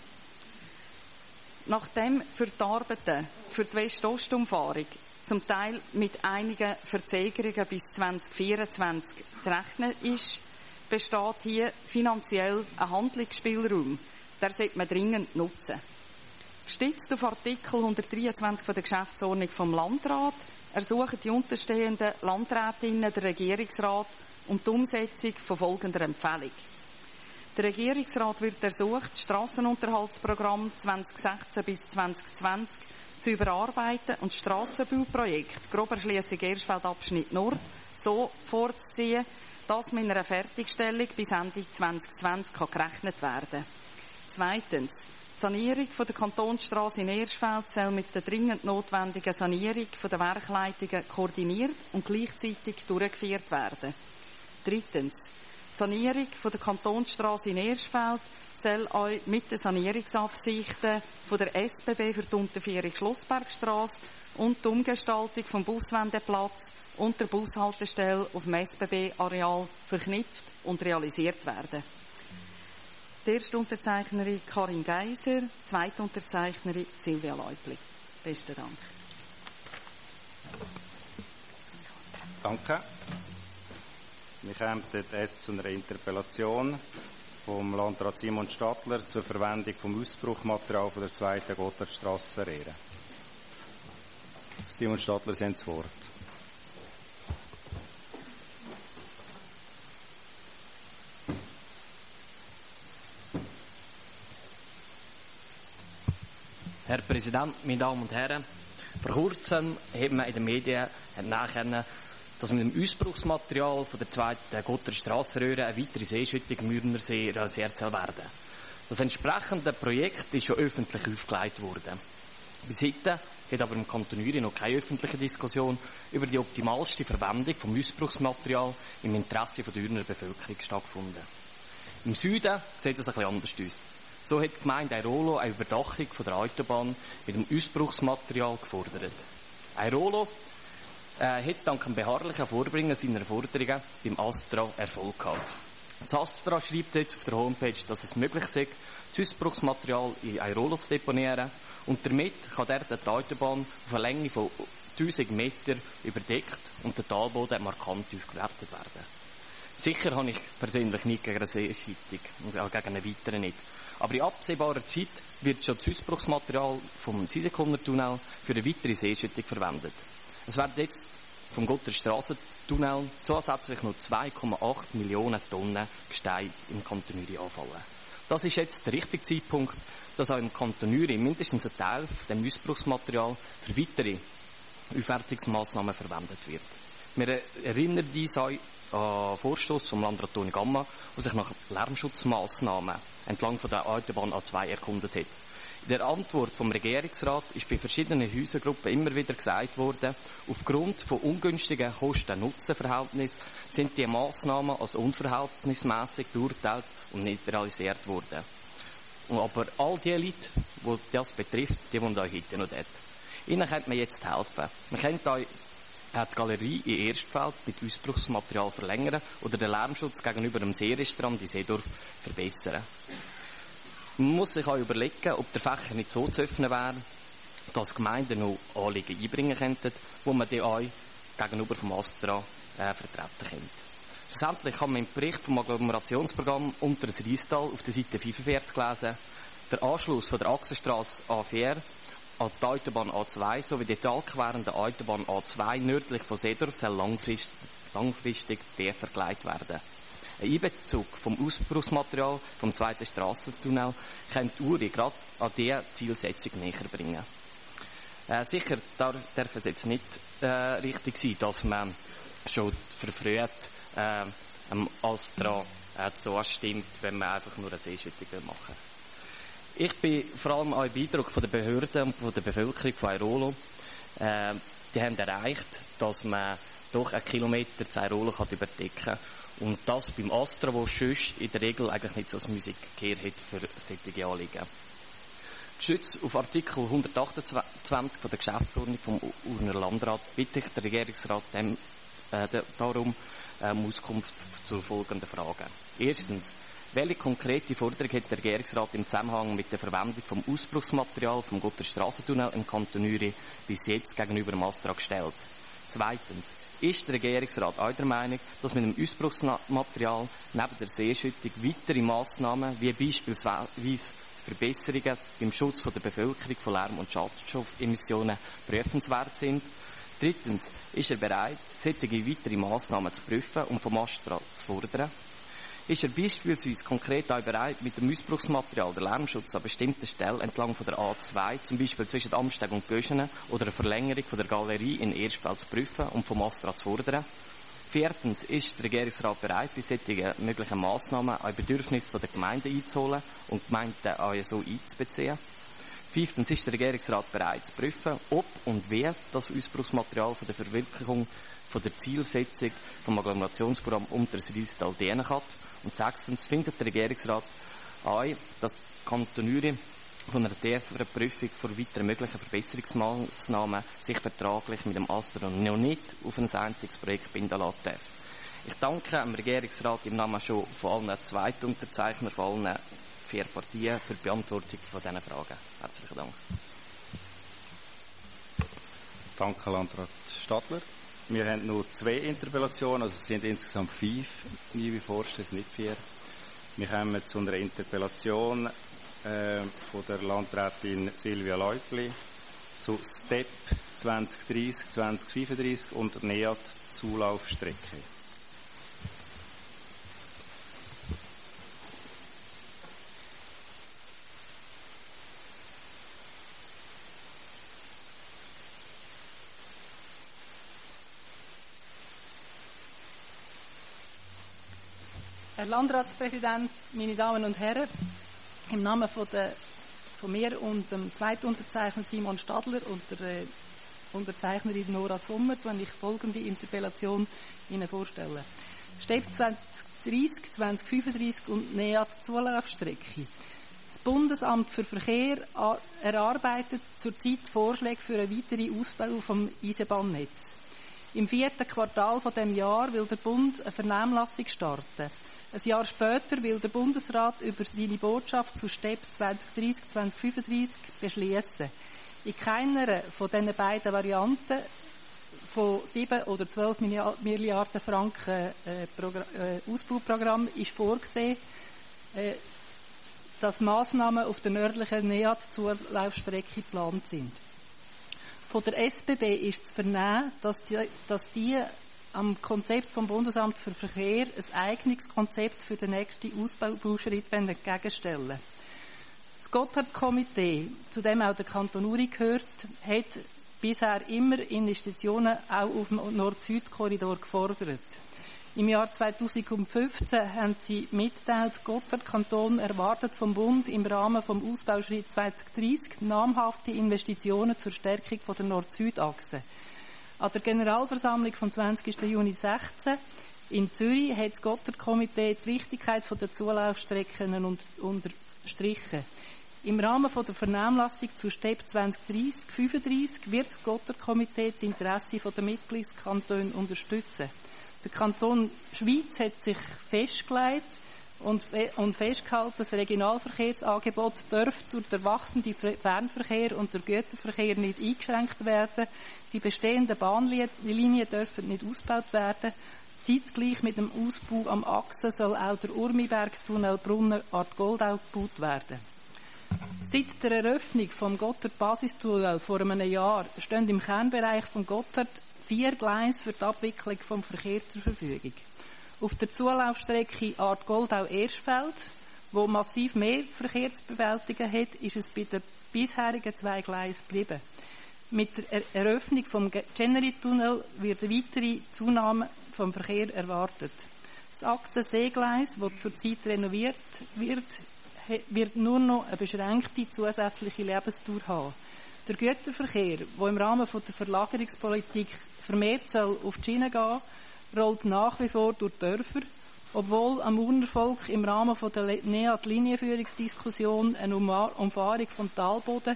Nachdem für die Arbeiten für die West-Ost-Umfahrung zum Teil mit einigen Verzögerungen bis zwanzig vierundzwanzig zu rechnen ist, besteht hier finanziell ein Handlungsspielraum. Der sollte man dringend nutzen. Gestützt auf Artikel hundertdreiundzwanzig von der Geschäftsordnung vom Landrat ersuchen die unterstehenden Landrätinnen der Regierungsrat um die Umsetzung von folgender Empfehlung. Der Regierungsrat wird ersucht, das Strassenunterhaltsprogramm zwanzig sechzehn bis zwanzig zwanzig zu überarbeiten und das Strassenbauprojekt Groberschliessung Erstfeld Abschnitt Nord so vorzuziehen, dass mit einer Fertigstellung bis Ende zwanzig zwanzig kann gerechnet werden kann. Zweitens. Die Sanierung von der Kantonsstrasse in Erstfeld soll mit der dringend notwendigen Sanierung von der Werkleitungen koordiniert und gleichzeitig durchgeführt werden. Drittens. Die Sanierung von der Kantonsstrasse in Erstfeld soll auch mit den Sanierungsabsichten von der S B B für die Unterführung Schlossbergstrasse und die Umgestaltung vom Buswendeplatz und der Bushaltestelle auf dem S B B-Areal verknüpft und realisiert werden. Die erste Unterzeichnerin Karin Geiser, die zweite Unterzeichnerin Silvia Leupli. Besten Dank. Danke. Wir kommen jetzt zu einer Interpellation vom Landrat Simon Stadler zur Verwendung vom Ausbruchmaterial von der zweiten Gotthardstrasse Rehren. Simon Stadler, Sie haben das Wort. Herr Präsident, meine Damen und Herren, vor kurzem hat man in den Medien nachher, dass mit dem Ausbruchsmaterial von der zweiten Gotthardstrassenröhre eine weitere Seeschüttung im Mürnersee realisiert soll werden. Das entsprechende Projekt ist schon öffentlich aufgelegt worden. Bis heute hat aber im Kanton Uri noch keine öffentliche Diskussion über die optimalste Verwendung vom Ausbruchsmaterial im Interesse der Urner Bevölkerung stattgefunden. Im Süden sieht es ein bisschen anders aus. So hat die Gemeinde Airolo eine Überdachung von der Autobahn mit dem Ausbruchsmaterial gefordert. Airolo äh, hat dank dem beharrlichen Vorbringen seiner Forderungen beim Astra Erfolg gehabt. Das Astra schreibt jetzt auf der Homepage, dass es möglich sei, das Ausbruchsmaterial in Airolo zu deponieren und damit kann dort die Autobahn auf eine Länge von tausend Metern überdeckt und der Talboden markant aufgewertet werden. Sicher habe ich persönlich nicht gegen eine Seeschüttung und auch gegen eine weitere nicht. Aber in absehbarer Zeit wird schon das Ausbruchsmaterial vom Siesekunner-Tunnel für eine weitere Seeschüttung verwendet. Es werden jetzt vom Gotterer Strassentunnel zusätzlich noch zwei Komma acht Millionen Tonnen Gestein im Kanton Uri anfallen. Das ist jetzt der richtige Zeitpunkt, dass auch im Kanton Uri mindestens ein Teil von dem Ausbruchsmaterial für weitere Aufwertungsmaßnahmen verwendet wird. Wir erinnern uns auch an Vorstoss vom Landrat Toni Gamma, der sich nach Lärmschutzmaßnahmen entlang von der Autobahn A zwei erkundet hat. In der Antwort vom Regierungsrat ist bei verschiedenen Häusergruppen immer wieder gesagt worden, aufgrund von ungünstigen Kosten-Nutzen-Verhältnissen sind die Massnahmen als unverhältnismäßig beurteilt und nicht realisiert worden. Und aber all die Leute, die das betrifft, die wohnen euch heute noch dort. Ihnen könnte man jetzt helfen. Man könnte euch die Galerie in Erstfeld mit Ausbruchsmaterial verlängern oder den Lärmschutz gegenüber dem Seerestaurant in Seedorf verbessern. Man muss sich auch überlegen, ob der Fächer nicht so zu öffnen wäre, dass Gemeinden noch Anliegen einbringen könnten, wo man die auch gegenüber vom Astra äh, vertreten könnte. Schlussendlich kann man im Bericht vom Agglomerationsprogramm unter das Riestal auf der Seite fünfundvierzig lesen, der Anschluss von der Achsenstrasse A vier an die Autobahn A zwei sowie die talquerende Autobahn A zwei nördlich von Seedorf soll langfristig, langfristig verkleidet werden. Ein Einbezug vom Ausbruchsmaterial vom zweiten Strassentunnel könnte Uri gerade an diese Zielsetzung näher bringen. Äh, sicher darf, darf es jetzt nicht äh, richtig sein, dass man schon verfrüht äh, am Astra äh, so stimmt, wenn man einfach nur eine Seeschüttung machen will. Ich bin vor allem auch beeindruckt von den Behörden und von der Bevölkerung von Airolo. Äh, die haben erreicht, dass man doch einen Kilometer zu Airolo überdecken kann. Und das beim Astra, wo sonst in der Regel eigentlich nicht so ein Musikkehr hat für solche Anliegen. Gestützt auf Artikel hundertachtundzwanzig von der Geschäftsordnung vom Urner Landrat bitte ich den Regierungsrat dem, äh, darum ähm, Auskunft zu folgenden Fragen. Erstens, welche konkrete Forderung hat der Regierungsrat im Zusammenhang mit der Verwendung vom Ausbruchsmaterial vom Gotterer Strassentunnel im Kanton Uri bis jetzt gegenüber dem Astra gestellt? Zweitens, ist der Regierungsrat auch der Meinung, dass mit dem Ausbruchsmaterial neben der Seeschüttung weitere Massnahmen wie beispielsweise Verbesserungen beim Schutz der Bevölkerung von Lärm- und Schadstoffemissionen prüfenswert sind? Drittens, ist er bereit, solche weitere Massnahmen zu prüfen und vom Astra zu fordern? Ist er beispielsweise konkret auch bereit, mit dem Ausbruchsmaterial den Lärmschutz an bestimmten Stellen entlang von der A zwei, zum Beispiel zwischen Amsteg und Göschenen, oder eine Verlängerung von der Galerie in Erstfeld zu prüfen und vom Astra zu fordern? Viertens, ist der Regierungsrat bereit, bei solchen möglichen Massnahmen auch Bedürfnisse der Gemeinden einzuholen und Gemeinden auch so einzubeziehen? Fünftens, ist der Regierungsrat bereit zu prüfen, ob und wie das Ausbruchsmaterial von der Verwirklichung von der Zielsetzung vom Agglomerationsprogramm unter das Riestal dienen kann? Und sechstens, findet der Regierungsrat auch, dass die Kanton Uri von einer tieferen Prüfung von weiteren möglichen Verbesserungsmaßnahmen sich vertraglich mit dem Astra noch nicht auf ein einziges Projekt binden lassen darf. Ich danke dem Regierungsrat im Namen schon von allen Zweitunterzeichnern, von allen vier Partien für die Beantwortung von diesen Fragen. Herzlichen Dank. Danke, Landrat Stadler. Wir haben nur zwei Interpellationen, also es sind insgesamt fünf, wie Vorstöße, nicht vier. Wir kommen zu einer Interpellation äh, von der Landrätin Silvia Leupli zu STEP zwanzig dreißig zwanzig fünfunddreißig und N E A T Zulaufstrecke. Herr Landratspräsident, meine Damen und Herren, im Namen von, der, von mir und dem Zweitunterzeichner Simon Stadler und der äh, Unterzeichnerin Nora Sommer, wenn ich folgende Interpellation Ihnen vorstelle. STEP zwanzig dreißig zwanzig fünfunddreißig und N E A T Zulaufstrecke. Das Bundesamt für Verkehr erarbeitet zurzeit Vorschläge für einen weiteren Ausbau vom Eisenbahnnetz. Im vierten Quartal von dem Jahr will der Bund eine Vernehmlassung starten. Ein Jahr später will der Bundesrat über seine Botschaft zu STEP zwanzig dreißig zwanzig fünfunddreißig beschließen. In keiner von diesen beiden Varianten von sieben oder zwölf Milliarden Franken äh, äh, Ausbauprogramm ist vorgesehen, äh, dass Massnahmen auf der nördlichen NEAT-Zulaufstrecke geplant sind. Von der S B B ist zu vernehmen, dass die, dass die am Konzept vom Bundesamt für Verkehr ein eigenes Konzept für den nächsten Ausbauschritt entgegenstellen. Das Gotthard-Komitee, zu dem auch der Kanton Uri gehört, hat bisher immer Investitionen auch auf dem Nord-Süd-Korridor gefordert. Im Jahr zweitausendfünfzehn haben sie mitteilt, Gotthard-Kanton erwartet vom Bund im Rahmen vom Ausbauschritt zwanzig dreissig namhafte Investitionen zur Stärkung von der Nord-Süd-Achse. An der Generalversammlung vom zwanzigsten Juni zweitausendsechzehn in Zürich hat das Gotthard-Komitee die Wichtigkeit der Zulaufstrecken unterstrichen. Im Rahmen der Vernehmlassung zu S T E P zwanzig dreissig fünfunddreissig wird das Gotthard-Komitee die Interessen der Mitgliedskantone unterstützen. Der Kanton Schwyz hat sich festgelegt und, und festgehalten, das Regionalverkehrsangebot dürfte durch den wachsenden Fernverkehr und der Güterverkehr nicht eingeschränkt werden. Die bestehenden Bahnlinien dürfen nicht ausgebaut werden. Zeitgleich mit dem Ausbau am Achse soll auch der Urmiberg-Tunnel Brunnen-Art Goldau gebaut werden. Seit der Eröffnung vom Gotthard-Basistunnel vor einem Jahr stehen im Kernbereich von Gotthard vier Gleise für die Abwicklung vom Verkehr zur Verfügung. Auf der Zulaufstrecke Art Goldau-Erschfeld, wo massiv mehr Verkehr zu bewältigen hat, ist es bei den bisherigen zwei Gleisen geblieben. Mit der Eröffnung vom Generi-Tunnel wird eine weitere Zunahme vom Verkehr erwartet. Das Achsen-Seegleis, das zurzeit renoviert wird, wird nur noch eine beschränkte zusätzliche Lebensdauer haben. Der Güterverkehr, der im Rahmen der Verlagerungspolitik vermehrt soll auf die Schiene gehen, rollt nach wie vor durch die Dörfer, obwohl am Urnervolk im Rahmen der NEAT-Linienführungsdiskussion eine Umfahrung vom Talboden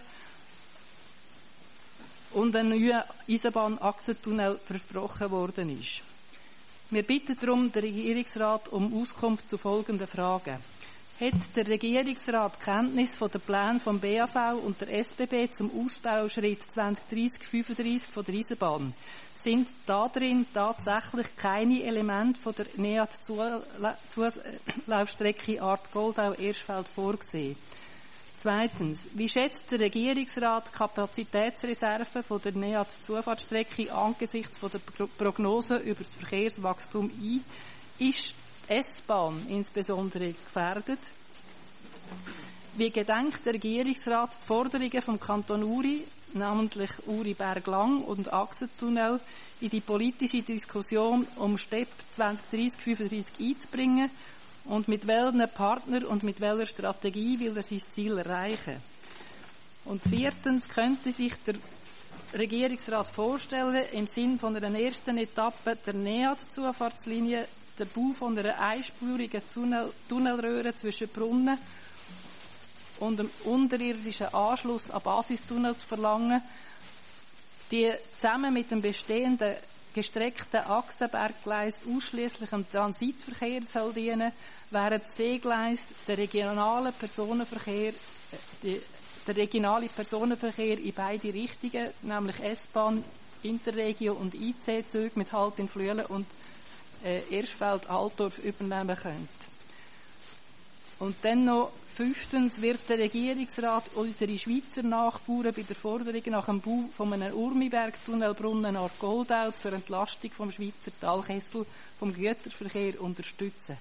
und ein neuer Eisenbahnachsentunnel versprochen worden ist. Wir bitten darum den Regierungsrat um Auskunft zu folgenden Fragen. Hat der Regierungsrat Kenntnis von den Plänen vom B A V und der S B B zum Ausbauschritt zwanzig dreissig fünfunddreissig von der Eisenbahn? Sind da drin tatsächlich keine Elemente von der NEAT-Zulaufstrecke Art Goldau-Erschfeld vorgesehen? Zweitens, wie schätzt der Regierungsrat die Kapazitätsreserve von der NEAT-Zufahrtsstrecke angesichts von der Prognose über das Verkehrswachstum ein? Ist die S-Bahn insbesondere gefährdet? Wie gedenkt der Regierungsrat die Forderungen vom Kanton Uri, namentlich Uri-Berglang und Achsentunnel, in die politische Diskussion um S T E P zwanzig dreissig fünfunddreissig einzubringen? Und mit welchen Partnern und mit welcher Strategie will er sein Ziel erreichen? Und viertens, könnte sich der Regierungsrat vorstellen, im Sinn von einer ersten Etappe der NEAT-Zufahrtslinie der Bau von einer einspurigen Tunnel, Tunnelröhre zwischen Brunnen und einem unterirdischen Anschluss an Basistunnel zu verlangen, die zusammen mit dem bestehenden gestreckten Achsenberggleis ausschließlich dem Transitverkehr soll dienen, während das Seegleis der regionale Personenverkehr, die, der regionale Personenverkehr in beide Richtungen, nämlich S-Bahn, Interregio und I C-Züge mit Halt in Flüelen und äh, Erschfeld-Altdorf übernehmen könnte. Und dann noch fünftens, wird der Regierungsrat unsere Schweizer Nachbarn bei der Forderung nach dem Bau von einem Urmiberg-Tunnelbrunnen nach Goldau zur Entlastung vom Schweizer Talkessel vom Güterverkehr unterstützen?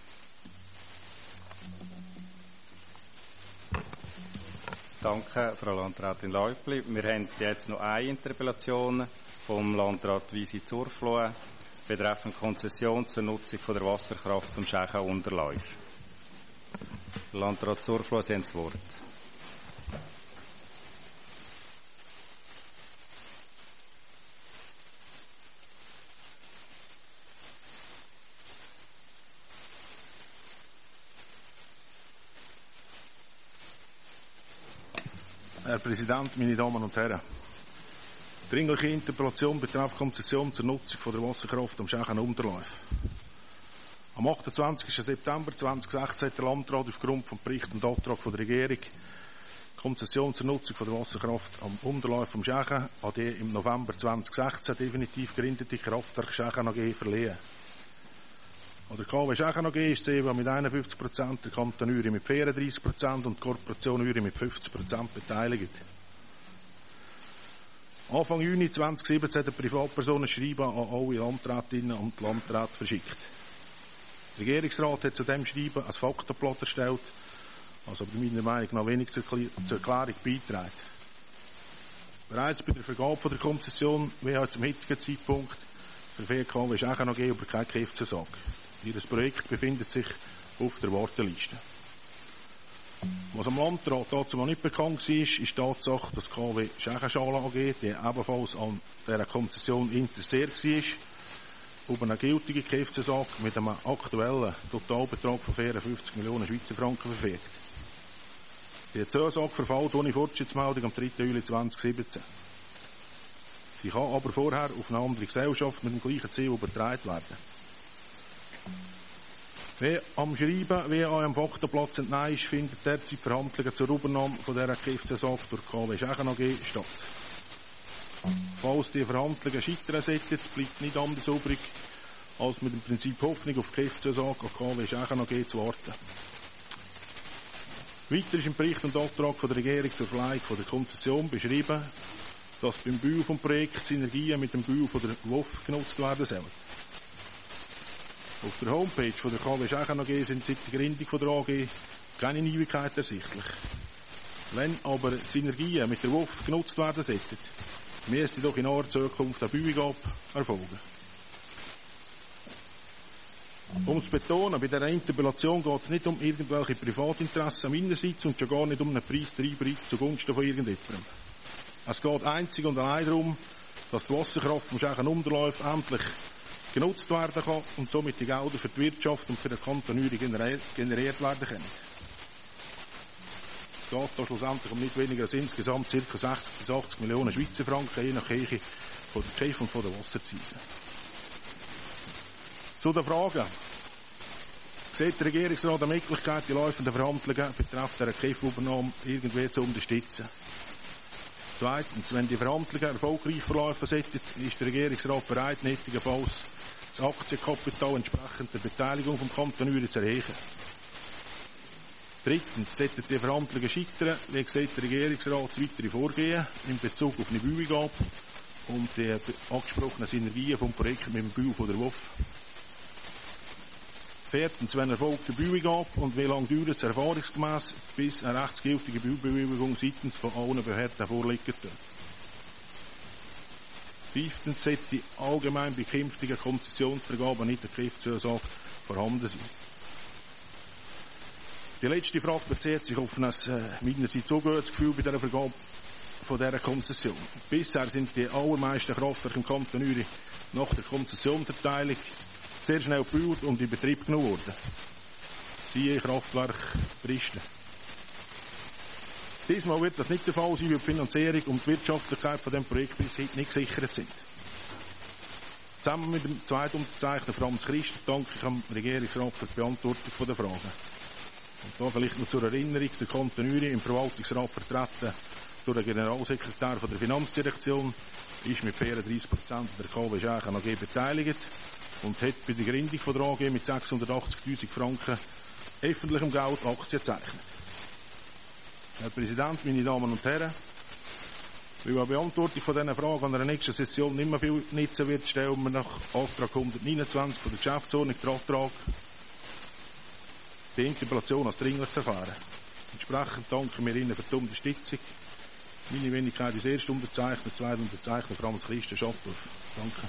Danke, Frau Landrätin Leupli. Wir haben jetzt noch eine Interpellation vom Landrat Wysi-Zurfloh betreffend Konzession zur Nutzung von der Wasserkraft und Schächen-Unterläufe. Landrat Zurfloh, Sie haben das Wort. Herr Präsident, meine Damen und Herren! Dringliche Interpellation betrifft Konzession zur Nutzung von der Wasserkraft am Schächen-Unterläufe. Am achtundzwanzigsten September zweitausendsechzehn hat der Landrat aufgrund vom Bericht und Antrag von der Regierung Konzession zur Nutzung von der Wasserkraft am Unterlauf vom Schächen an die im November zweitausendsechzehn definitiv gegründete Kraftwerk Schächen A G verliehen. An der K W Schächen A G ist die E W A mit einundfünfzig Prozent, der Kanton Uri mit vierunddreißig Prozent und die Korporation Uri mit fünfzig Prozent beteiligt. Anfang Juni zweitausendsiebzehn hat eine Privatperson ein Schreiben an alle Landrätinnen und Landräte verschickt. Der Regierungsrat hat zu diesem Schreiben ein Faktenblatt erstellt, was aber meiner Meinung nach wenig zur Erklärung beiträgt. Bereits bei der Vergabe der Konzession wäre zum heutigen Zeitpunkt für V K W Schächen A G über keine Kräftezusage. Ihr Projekt befindet sich auf der Warteliste. Was am Landrat dazu noch nicht bekannt war, ist die Tatsache, dass K W Schächenschalen A G, die ebenfalls an dieser Konzession interessiert war, über eine gültige Kräftezusage mit einem aktuellen Totalbetrag von vierundfünfzig Millionen Schweizer Franken verfügt. Die Zusage verfällt ohne Fortschrittsmeldung am dritten Juli zweitausendsiebzehn. Sie kann aber vorher auf eine andere Gesellschaft mit dem gleichen Ziel übertragen werden. Wer am Schreiben, wie an einem Faktenplatz entnehmen ist, findet derzeit Verhandlungen zur Übernahme von dieser Kräftezusage durch K W Schächen A G statt. Falls die Verhandlungen scheitern sollten, bleibt nicht anders übrig, als mit dem Prinzip Hoffnung auf Kräftezusage an K W Schächen A G zu warten. Weiter ist im Bericht und Antrag von der Regierung zur Verleihung der Konzession beschrieben, dass beim Bau des Projekts Synergien mit dem Bau von der W O F genutzt werden sollen. Auf der Homepage von der K W Schächen A G sind seit der Gründung von der A G keine Neuigkeiten ersichtlich. Wenn aber Synergien mit der W O F genutzt werden sollten, müsste doch in naher Zukunft eine Bauübergabe erfolgen. Um zu betonen, bei dieser Interpellation geht es nicht um irgendwelche Privatinteressen meinerseits und schon gar nicht um einen Preistreiber zugunsten von irgendjemandem. Es geht einzig und allein darum, dass die Wasserkraft vom Schächen Unterlauf endlich genutzt werden kann und somit die Gelder für die Wirtschaft und für den Kanton Uri generiert werden können. Es geht da schlussendlich um nicht weniger als insgesamt ca. sechzig bis achtzig Millionen Schweizer Franken, je nach Höhe von der K E F und von der Wasserzinsen. Zu den Fragen. Sieht der Regierungsrat eine Möglichkeit, die laufenden Verhandlungen betreffend der K E F-Übernahme irgendwie zu unterstützen? Zweitens, wenn die Verhandlungen erfolgreich verlaufen sollten, ist der Regierungsrat bereit, nötigenfalls das Aktienkapital entsprechend der Beteiligung vom Kanton Uri zu erhöhen. Drittens, sollten die Verhandlungen scheitern, wie sieht der Regierungsrat das weitere Vorgehen in Bezug auf eine Bauübergabe und die angesprochenen Synergien vom Projekt mit dem Bau von der W O F. Viertens, wenn erfolgt die Bauübergabe und wie lange dauert es erfahrungsgemäss, bis eine rechtsgültige Baubewilligung seitens von allen Behörden vorliegen wird. Fünftens, sollte allgemein bei künftigen Konzessionsvergaben nicht der Kräftezusage vorhanden sein. Die letzte Frage bezieht sich auf ein äh, meinerseits so gutes Gefühl bei dieser Vergabe von dieser Konzession. Bisher sind die allermeisten Kraftwerke im Kanton Uri nach der Konzessionserteilung sehr schnell gebaut und in Betrieb genommen worden. Siehe Kraftwerk Bristen. Diesmal wird das nicht der Fall sein, weil die Finanzierung und die Wirtschaftlichkeit von diesem Projekt bis heute nicht gesichert sind. Zusammen mit dem Zweitunterzeichner Franz Christ danke ich am Regierungsrat für die Beantwortung der Fragen. Und da vielleicht noch zur Erinnerung, der Kanton Uri im Verwaltungsrat vertreten durch den Generalsekretär von der Finanzdirektion, ist mit vierunddreißig Prozent der K W Schächen A G beteiligt und hat bei der Gründung von der A G mit sechshundertachtzigtausend Franken öffentlichem Geld Aktien gezeichnet. Herr Präsident, meine Damen und Herren, weil eine Beantwortung von diesen Fragen an der nächsten Session nicht mehr viel nützen wird, stellen wir nach Antrag hundertneunundzwanzig von der Geschäftsordnung den Antrag, die Interpellation als dringlich zu erklären. Entsprechend danken wir Ihnen für die Unterstützung. Meine Wenigkeit ist erst unterzeichnet, zweiter Unterzeichner Franz Christen Schattdorf. Danke.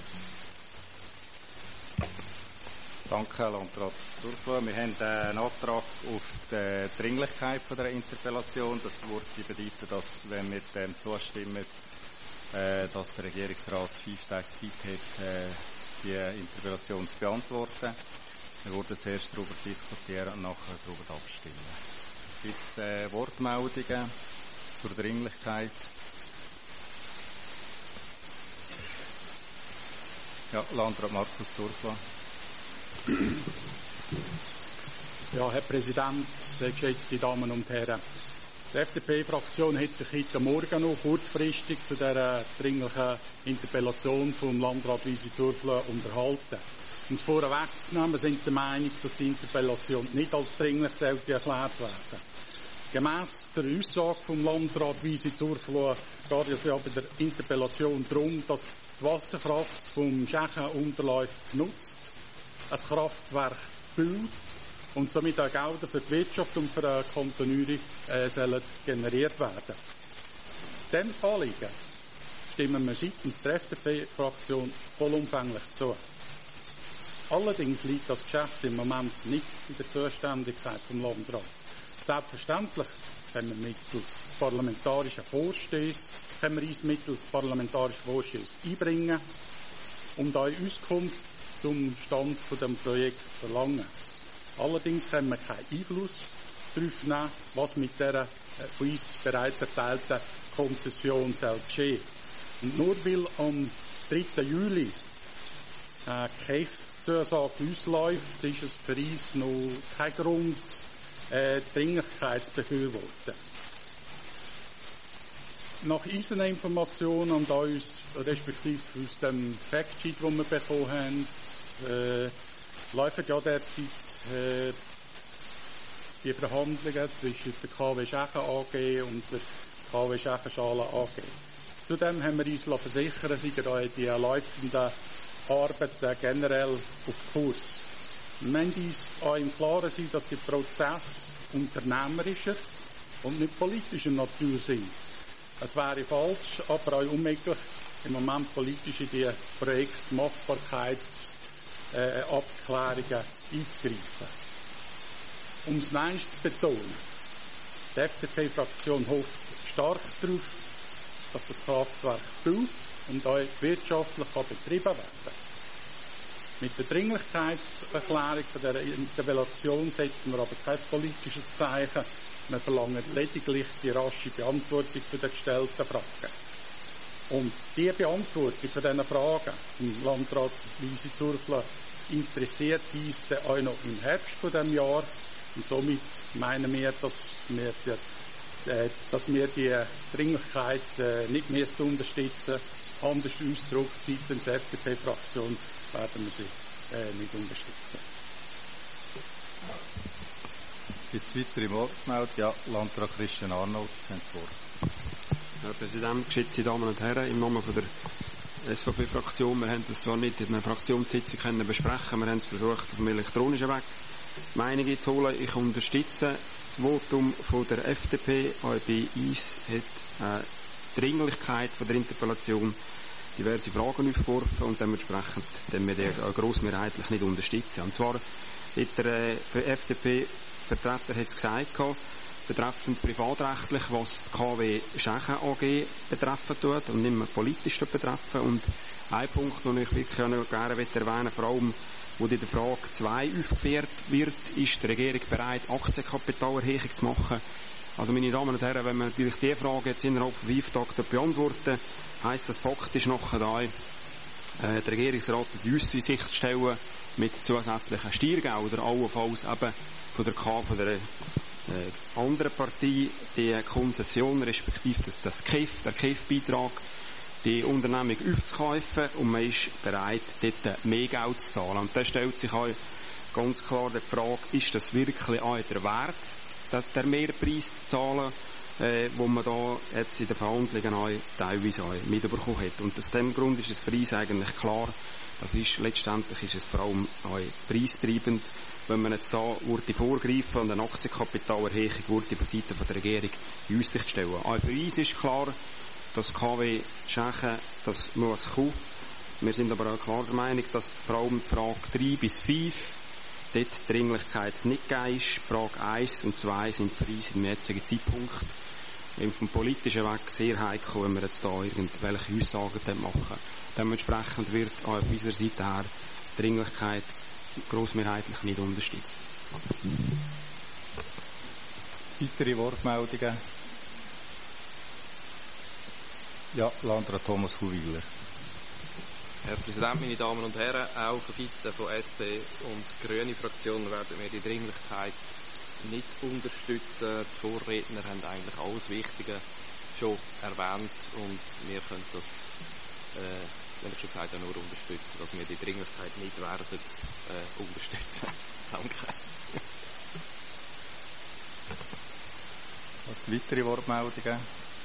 Danke, Herr Landrat Zurfler. Wir haben einen Antrag auf die Dringlichkeit der Interpellation. Das würde bedeuten, dass, wenn wir dem zustimmen, äh, dass der Regierungsrat fünf Tage Zeit hat, äh, die Interpellation zu beantworten. Wir würden zuerst darüber diskutieren und nachher darüber abstimmen. Gibt es äh, Wortmeldungen zur Dringlichkeit? Ja, Landrat Markus Zurfler. Ja, Herr Präsident, sehr geschätzte Damen und Herren. Die F D P-Fraktion hat sich heute Morgen noch kurzfristig zu dieser dringlichen Interpellation vom Landrat Wysi Zurflüh unterhalten. Um es vorwegzunehmen, wir sind der Meinung, dass die Interpellation nicht als dringlich sollte erklärt werden. Gemäss der Aussage vom Landrat Wysi Zurflüh geht es ja bei der Interpellation darum, dass die Wasserkraft vom Schächen unterläuft nutzt, ein Kraftwerk baut und somit auch Gelder für die Wirtschaft und für den Kanton Uri äh, sollen generiert werden. Dem Anliegen stimmen wir seitens der F D P-Fraktion vollumfänglich zu. Allerdings liegt das Geschäft im Moment nicht in der Zuständigkeit vom Landrat. Selbstverständlich können wir mittels parlamentarischen Vorstößen, können wir uns mittels parlamentarischen Vorstößen einbringen und auch Auskunft zum Stand von dem Projekt verlangen. Allerdings können wir keinen Einfluss darauf nehmen, was mit der von uns bereits erteilten Konzession soll geschehen. Und nur weil am dritten Juli eine K E F-Zusage ausläuft, ist es für uns noch kein Grund, äh, Dringlichkeit zu befürworten. Nach unseren Informationen und uns, respektive aus dem Factsheet, den wir bekommen haben, äh, laufen ja derzeit äh, die Verhandlungen zwischen der K W Schächen A G und der K W Schächenschalen A G. Zudem haben wir uns versichern, sind auch die laufenden Arbeiten generell auf Kurs. Wir müssen uns auch im Klaren sein, dass die Prozesse unternehmerischer und nicht politischer Natur sind. Es wäre falsch, aber auch unmöglich, im Moment politisch in die Projektmachbarkeitsabklärungen äh, einzugreifen. Um es nächst zu betonen, die F D P-Fraktion hofft stark darauf, dass das Kraftwerk baut und auch wirtschaftlich betrieben werden kann. Mit der Dringlichkeitserklärung von dieser Interpellation setzen wir aber kein politisches Zeichen. Wir verlangen lediglich die rasche Beantwortung der gestellten Fragen. Und die Beantwortung von diesen Fragen im Landrat Wysi Zurflüh interessiert uns dann auch noch im Herbst von diesem Jahr. Und somit meinen wir, dass wir die, äh, dass wir die Dringlichkeit äh, nicht mehr unterstützen. Anders ausgedrückt, seitens der F D P-Fraktion werden wir sie äh, nicht unterstützen. Gibt es weitere Wortmeldungen? Ja, Landrat Christian Arnold, Sie haben das Wort. Herr Präsident, geschätzte Damen und Herren, im Namen von der S V P-Fraktion, wir haben das zwar nicht in einer Fraktionssitzung können besprechen, wir haben es versucht, auf dem elektronischen Weg Meinungen zu holen. Ich unterstütze das Votum von der F D P. Auch bei uns hat äh, die Dringlichkeit von der Interpellation diverse Fragen aufgeworfen und dementsprechend den wir die grossmehrheitlich nicht unterstützen. Und zwar hat der, äh, der F D P-Vertreter hat es gesagt, betreffend privatrechtlich, was die K W Schächen A G betreffen tut und nicht mehr politisch betreffen. Und ein Punkt, den ich wirklich gerne erwähnen möchte, vor allem, wo in der Frage zwei aufgeführt wird, ist die Regierung bereit, Aktienkapitalerhöhung zu machen. Also, meine Damen und Herren, wenn wir natürlich diese Frage jetzt innerhalb von fünf Tagen beantworten, heisst das faktisch nachher da, äh, der Regierungsrat die Aussicht zu stellen, mit zusätzlichen Steuergeldern, allenfalls eben von der K, von der äh, anderen Partei, die Konzession, respektive das, das K I F, der K I F-Beitrag, die Unternehmung aufzukaufen und man ist bereit, dort mehr Geld zu zahlen. Und da stellt sich auch ganz klar die Frage, ist das wirklich auch der Wert, der Mehrpreis zu zahlen, äh, wo man da jetzt in den Verhandlungen auch teilweise auch mitbekommen hat. Und aus dem Grund ist es für uns eigentlich klar, das ist, letztendlich ist es vor allem auch preistreibend, wenn man jetzt da würde vorgreifen und eine Aktienkapitalerhöhung würde von Seiten der Regierung in Aussicht stellen. Auch für uns ist klar, dass K W Schächen das muss kommen. Wir sind aber auch klar der Meinung, dass vor allem die Frage drei bis fünf dort die Dringlichkeit nicht gegeben ist. Frage eins und zwei sind für uns im jetzigen Zeitpunkt vom politischen Weg sehr heikel, wenn wir jetzt da irgendwelche Aussagen machen. Dementsprechend wird auch auf unserer Seite her die Dringlichkeit grossmehrheitlich nicht unterstützt. Weitere Wortmeldungen? Ja, Landrat Thomas Kuhwiller. Herr Präsident, meine Damen und Herren, auch von Seiten von S P und Grüne Fraktion werden wir die Dringlichkeit nicht unterstützen. Die Vorredner haben eigentlich alles Wichtige schon erwähnt und wir können das, äh, wenn ich schon gesagt habe, nur unterstützen, dass wir die Dringlichkeit nicht werden äh, unterstützen. Danke. Weitere Wortmeldungen?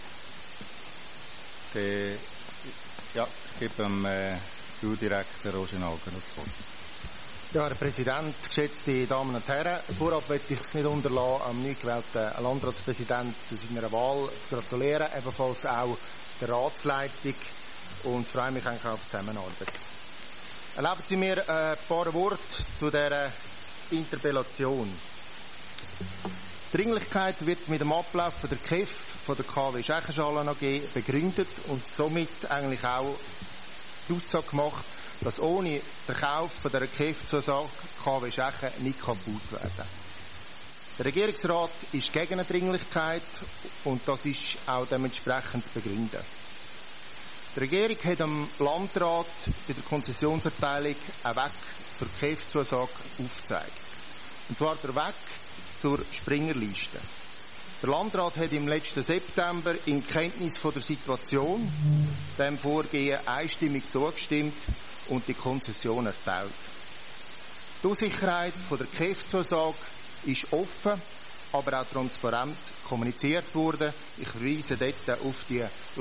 Die, ja, ich gebe dem äh, Schuldirektor Roger Nager das Wort. Ja, Herr Präsident, geschätzte Damen und Herren, vorab möchte ich es nicht unterlassen, am neu gewählten Landratspräsidenten zu seiner Wahl zu gratulieren, ebenfalls auch der Ratsleitung und freue mich eigentlich auf die Zusammenarbeit. Erlauben Sie mir ein paar Worte zu dieser Interpellation. Die Dringlichkeit wird mit dem Ablauf von der K E F, von der K W Schächenschalen A G begründet und somit eigentlich auch die Aussage gemacht, dass ohne den Kauf von dieser K E F-Zusage K W Schächen nicht gebaut werden kann. Der Regierungsrat ist gegen eine Dringlichkeit und das ist auch dementsprechend zu begründen. Die Regierung hat dem Landrat bei der Konzessionserteilung einen Weg für die K E F-Zusage aufgezeigt. Und zwar der Weg zur Springerliste. Der Landrat hat im letzten September in Kenntnis von der Situation dem Vorgehen einstimmig zugestimmt und die Konzession erteilt. Die Unsicherheit von der K E F-Zusage ist offen, aber auch transparent kommuniziert worden. Ich verweise dort auf die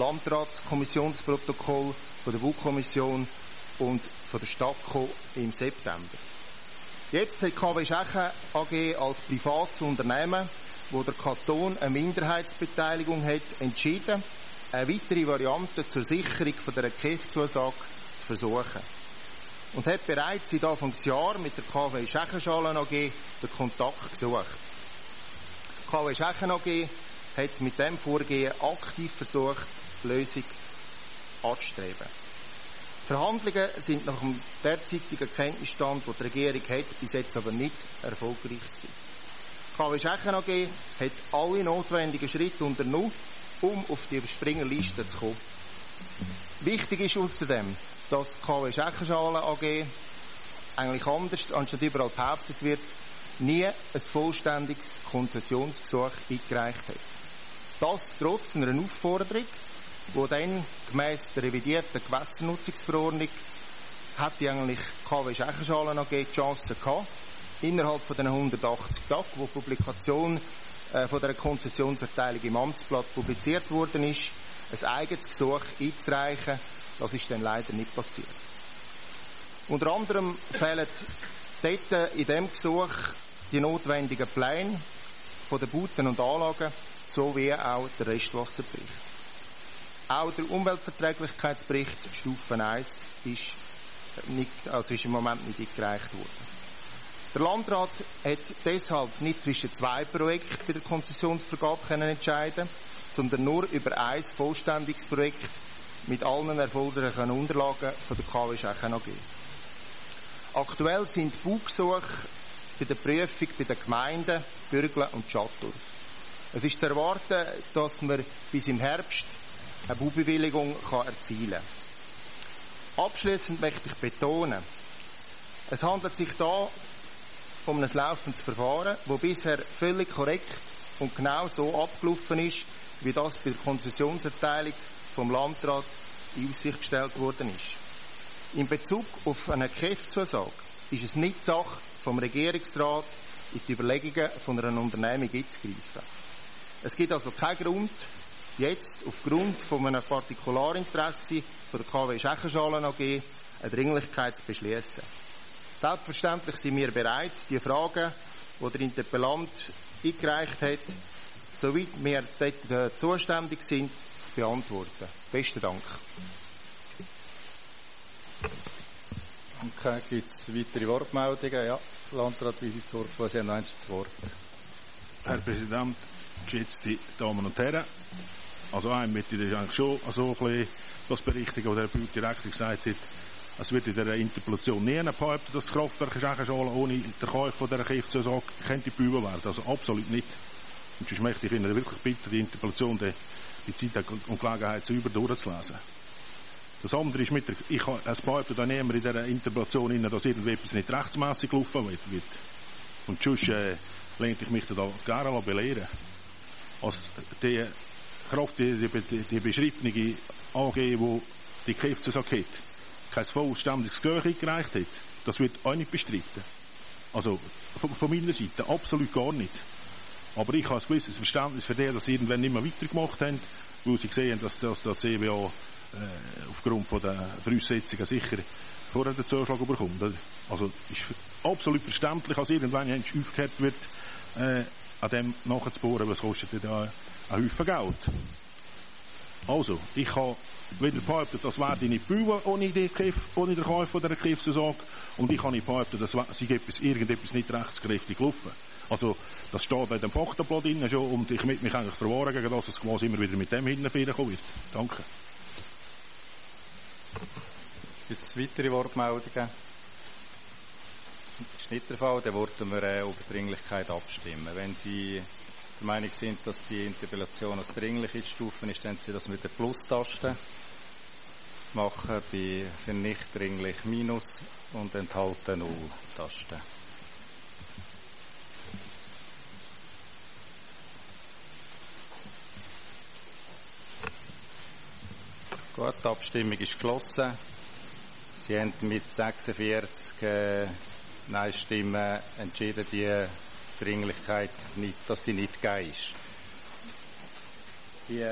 Landratskommissionsprotokolle von der W U-Kommission und von der Stadtko im September. Jetzt hat K W Schächen A G als privates Unternehmen, wo der Kanton eine Minderheitsbeteiligung hat, entschieden, eine weitere Variante zur Sicherung von der K E F-Zusage zu versuchen. Und hat bereits seit Anfangsjahr mit der K W Schächenschalen A G den Kontakt gesucht. Die K W Schächen A G hat mit dem Vorgehen aktiv versucht, die Lösung anzustreben. Die Verhandlungen sind nach dem derzeitigen Kenntnisstand, den die Regierung hat, bis jetzt aber nicht erfolgreich gewesen. Die K W Schächen A G hat alle notwendigen Schritte unternommen, um auf die Springerliste zu kommen. Wichtig ist außerdem, dass die K W Schächenschalen A G eigentlich anders, anstatt überall behauptet wird, nie ein vollständiges Konzessionsgesuch eingereicht hat. Das trotz einer Aufforderung, die dann gemäss der revidierten Gewässernutzungsverordnung hätte eigentlich K W Schächenschalen A G die Chance gehabt, innerhalb von den hundertachtzig Tagen, wo die Publikation äh, von der Konzessionserteilung im Amtsblatt publiziert worden ist, ein eigenes Gesuch einzureichen. Das ist dann leider nicht passiert. Unter anderem fehlen dort in diesem Gesuch die notwendigen Pläne von den Bauten und Anlagen sowie auch der Restwasserbericht. Auch der Umweltverträglichkeitsbericht Stufe eins ist, nicht, also ist im Moment nicht eingereicht worden. Der Landrat hat deshalb nicht zwischen zwei Projekten bei der Konzessionsvergabe können entscheiden, sondern nur über ein vollständiges Projekt mit allen erforderlichen Unterlagen von der K W Schächen A G. Aktuell sind Baugesuche bei der Prüfung bei den Gemeinden Bürglen und Schattdorf. Es ist zu erwarten, dass man bis im Herbst eine Baubewilligung erzielen kann. Abschließend möchte ich betonen, es handelt sich hier um ein laufendes Verfahren, das bisher völlig korrekt und genau so abgelaufen ist, wie das bei der Konzessionserteilung vom Landrat in Aussicht gestellt worden ist. In Bezug auf eine K E F-Zusage ist es nicht Sache vom Regierungsrat, in die Überlegungen von einer Unternehmung einzugreifen. Es gibt also keinen Grund, jetzt aufgrund von einem Partikularinteresse von der K W Schächenschalen A G eine Dringlichkeit zu beschließen. Selbstverständlich sind wir bereit, die Fragen, die der Interpellant eingereicht hat, soweit wir dort zuständig sind, zu beantworten. Besten Dank. Okay, gibt es weitere Wortmeldungen? Ja, Landrat Wiesenthurf, Sie haben das Wort. Herr Präsident, geschätzte Damen und Herren, also einem möchte ich eigentlich schon so ein bisschen das berichtigen, was der Baudirektor gesagt hat. Es wird in dieser Interpellation nie behauptet, dass das Kraftwerk Schächenschalen ohne den Kauf von dieser K E F-Zusage könnte gebaut werden. Also absolut nicht. Und sonst möchte ich Ihnen wirklich bitten, die Interpellation, die, die Zeit und Gelegenheit zu über durchzulesen. Das andere ist mit der, ich, es behauptet auch niemand in dieser Interpellation, dass irgendetwas nicht rechtsmässig laufen wird. Und sonst, äh, lehne ich mich da gerne belehren. Als die Kraft, die, die, die beschriebene A G, die die K F Z hat, kein vollständiges Gehör eingereicht hat, das wird auch nicht bestritten. Also von, von meiner Seite absolut gar nicht. Aber ich habe ein gewisses Verständnis für die, dass sie irgendwann nicht mehr weitergemacht haben, weil sie gesehen haben, dass, dass der C B A äh, aufgrund von der Voraussetzungen sicher vorher den Zuschlag bekommt. Also ist absolut verständlich, als irgendwann aufgehört wird, äh, an dem nachzubohren, was kostet da ein Haufen Geld. Also, ich habe wieder behauptet, das werde ich nicht bauen, ohne, die K F, ohne den Kauf von dieser K F Z-Sage. Und ich habe nicht behauptet, dass sie etwas, irgendetwas nicht rechtskräftig laufen. Also, das steht in dem Faktenblatt drin schon, und ich möchte mich eigentlich verwahren gegen das, dass es quasi immer wieder mit dem hinterkommen wird. Danke. Jetzt weitere Wortmeldungen? Das ist nicht der Fall, dann würden wir äh, über Dringlichkeit abstimmen. Wenn Sie der Meinung sind, dass die Interpellation als dringlich einzustufen ist, dann Sie das mit der Plus-Taste machen, bei für nicht dringlich Minus und enthalten null Taste. Gut, die Abstimmung ist geschlossen. Sie haben mit sechsundvierzig äh, Nein-Stimmen entschieden, die Dringlichkeit nicht, dass sie nicht gegeben ist. Die,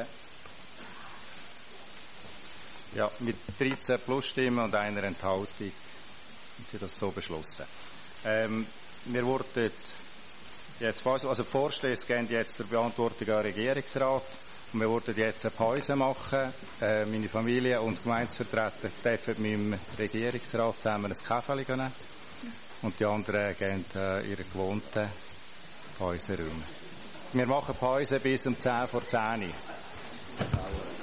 ja, mit dreizehn Plus-Stimmen und einer Enthaltung haben Sie das so beschlossen. Ähm, wir wurden jetzt, also Vorstöße gehen jetzt zur Beantwortung an den Regierungsrat. Und wir würden jetzt eine Pause machen. Äh, meine Familie und Gemeindevertreter dürfen mit dem Regierungsrat zusammen ein Kaffee nehmen. Und die anderen gehen äh, ihre gewohnten Pausenräume. Wir machen Pause bis um zehn vor zehn.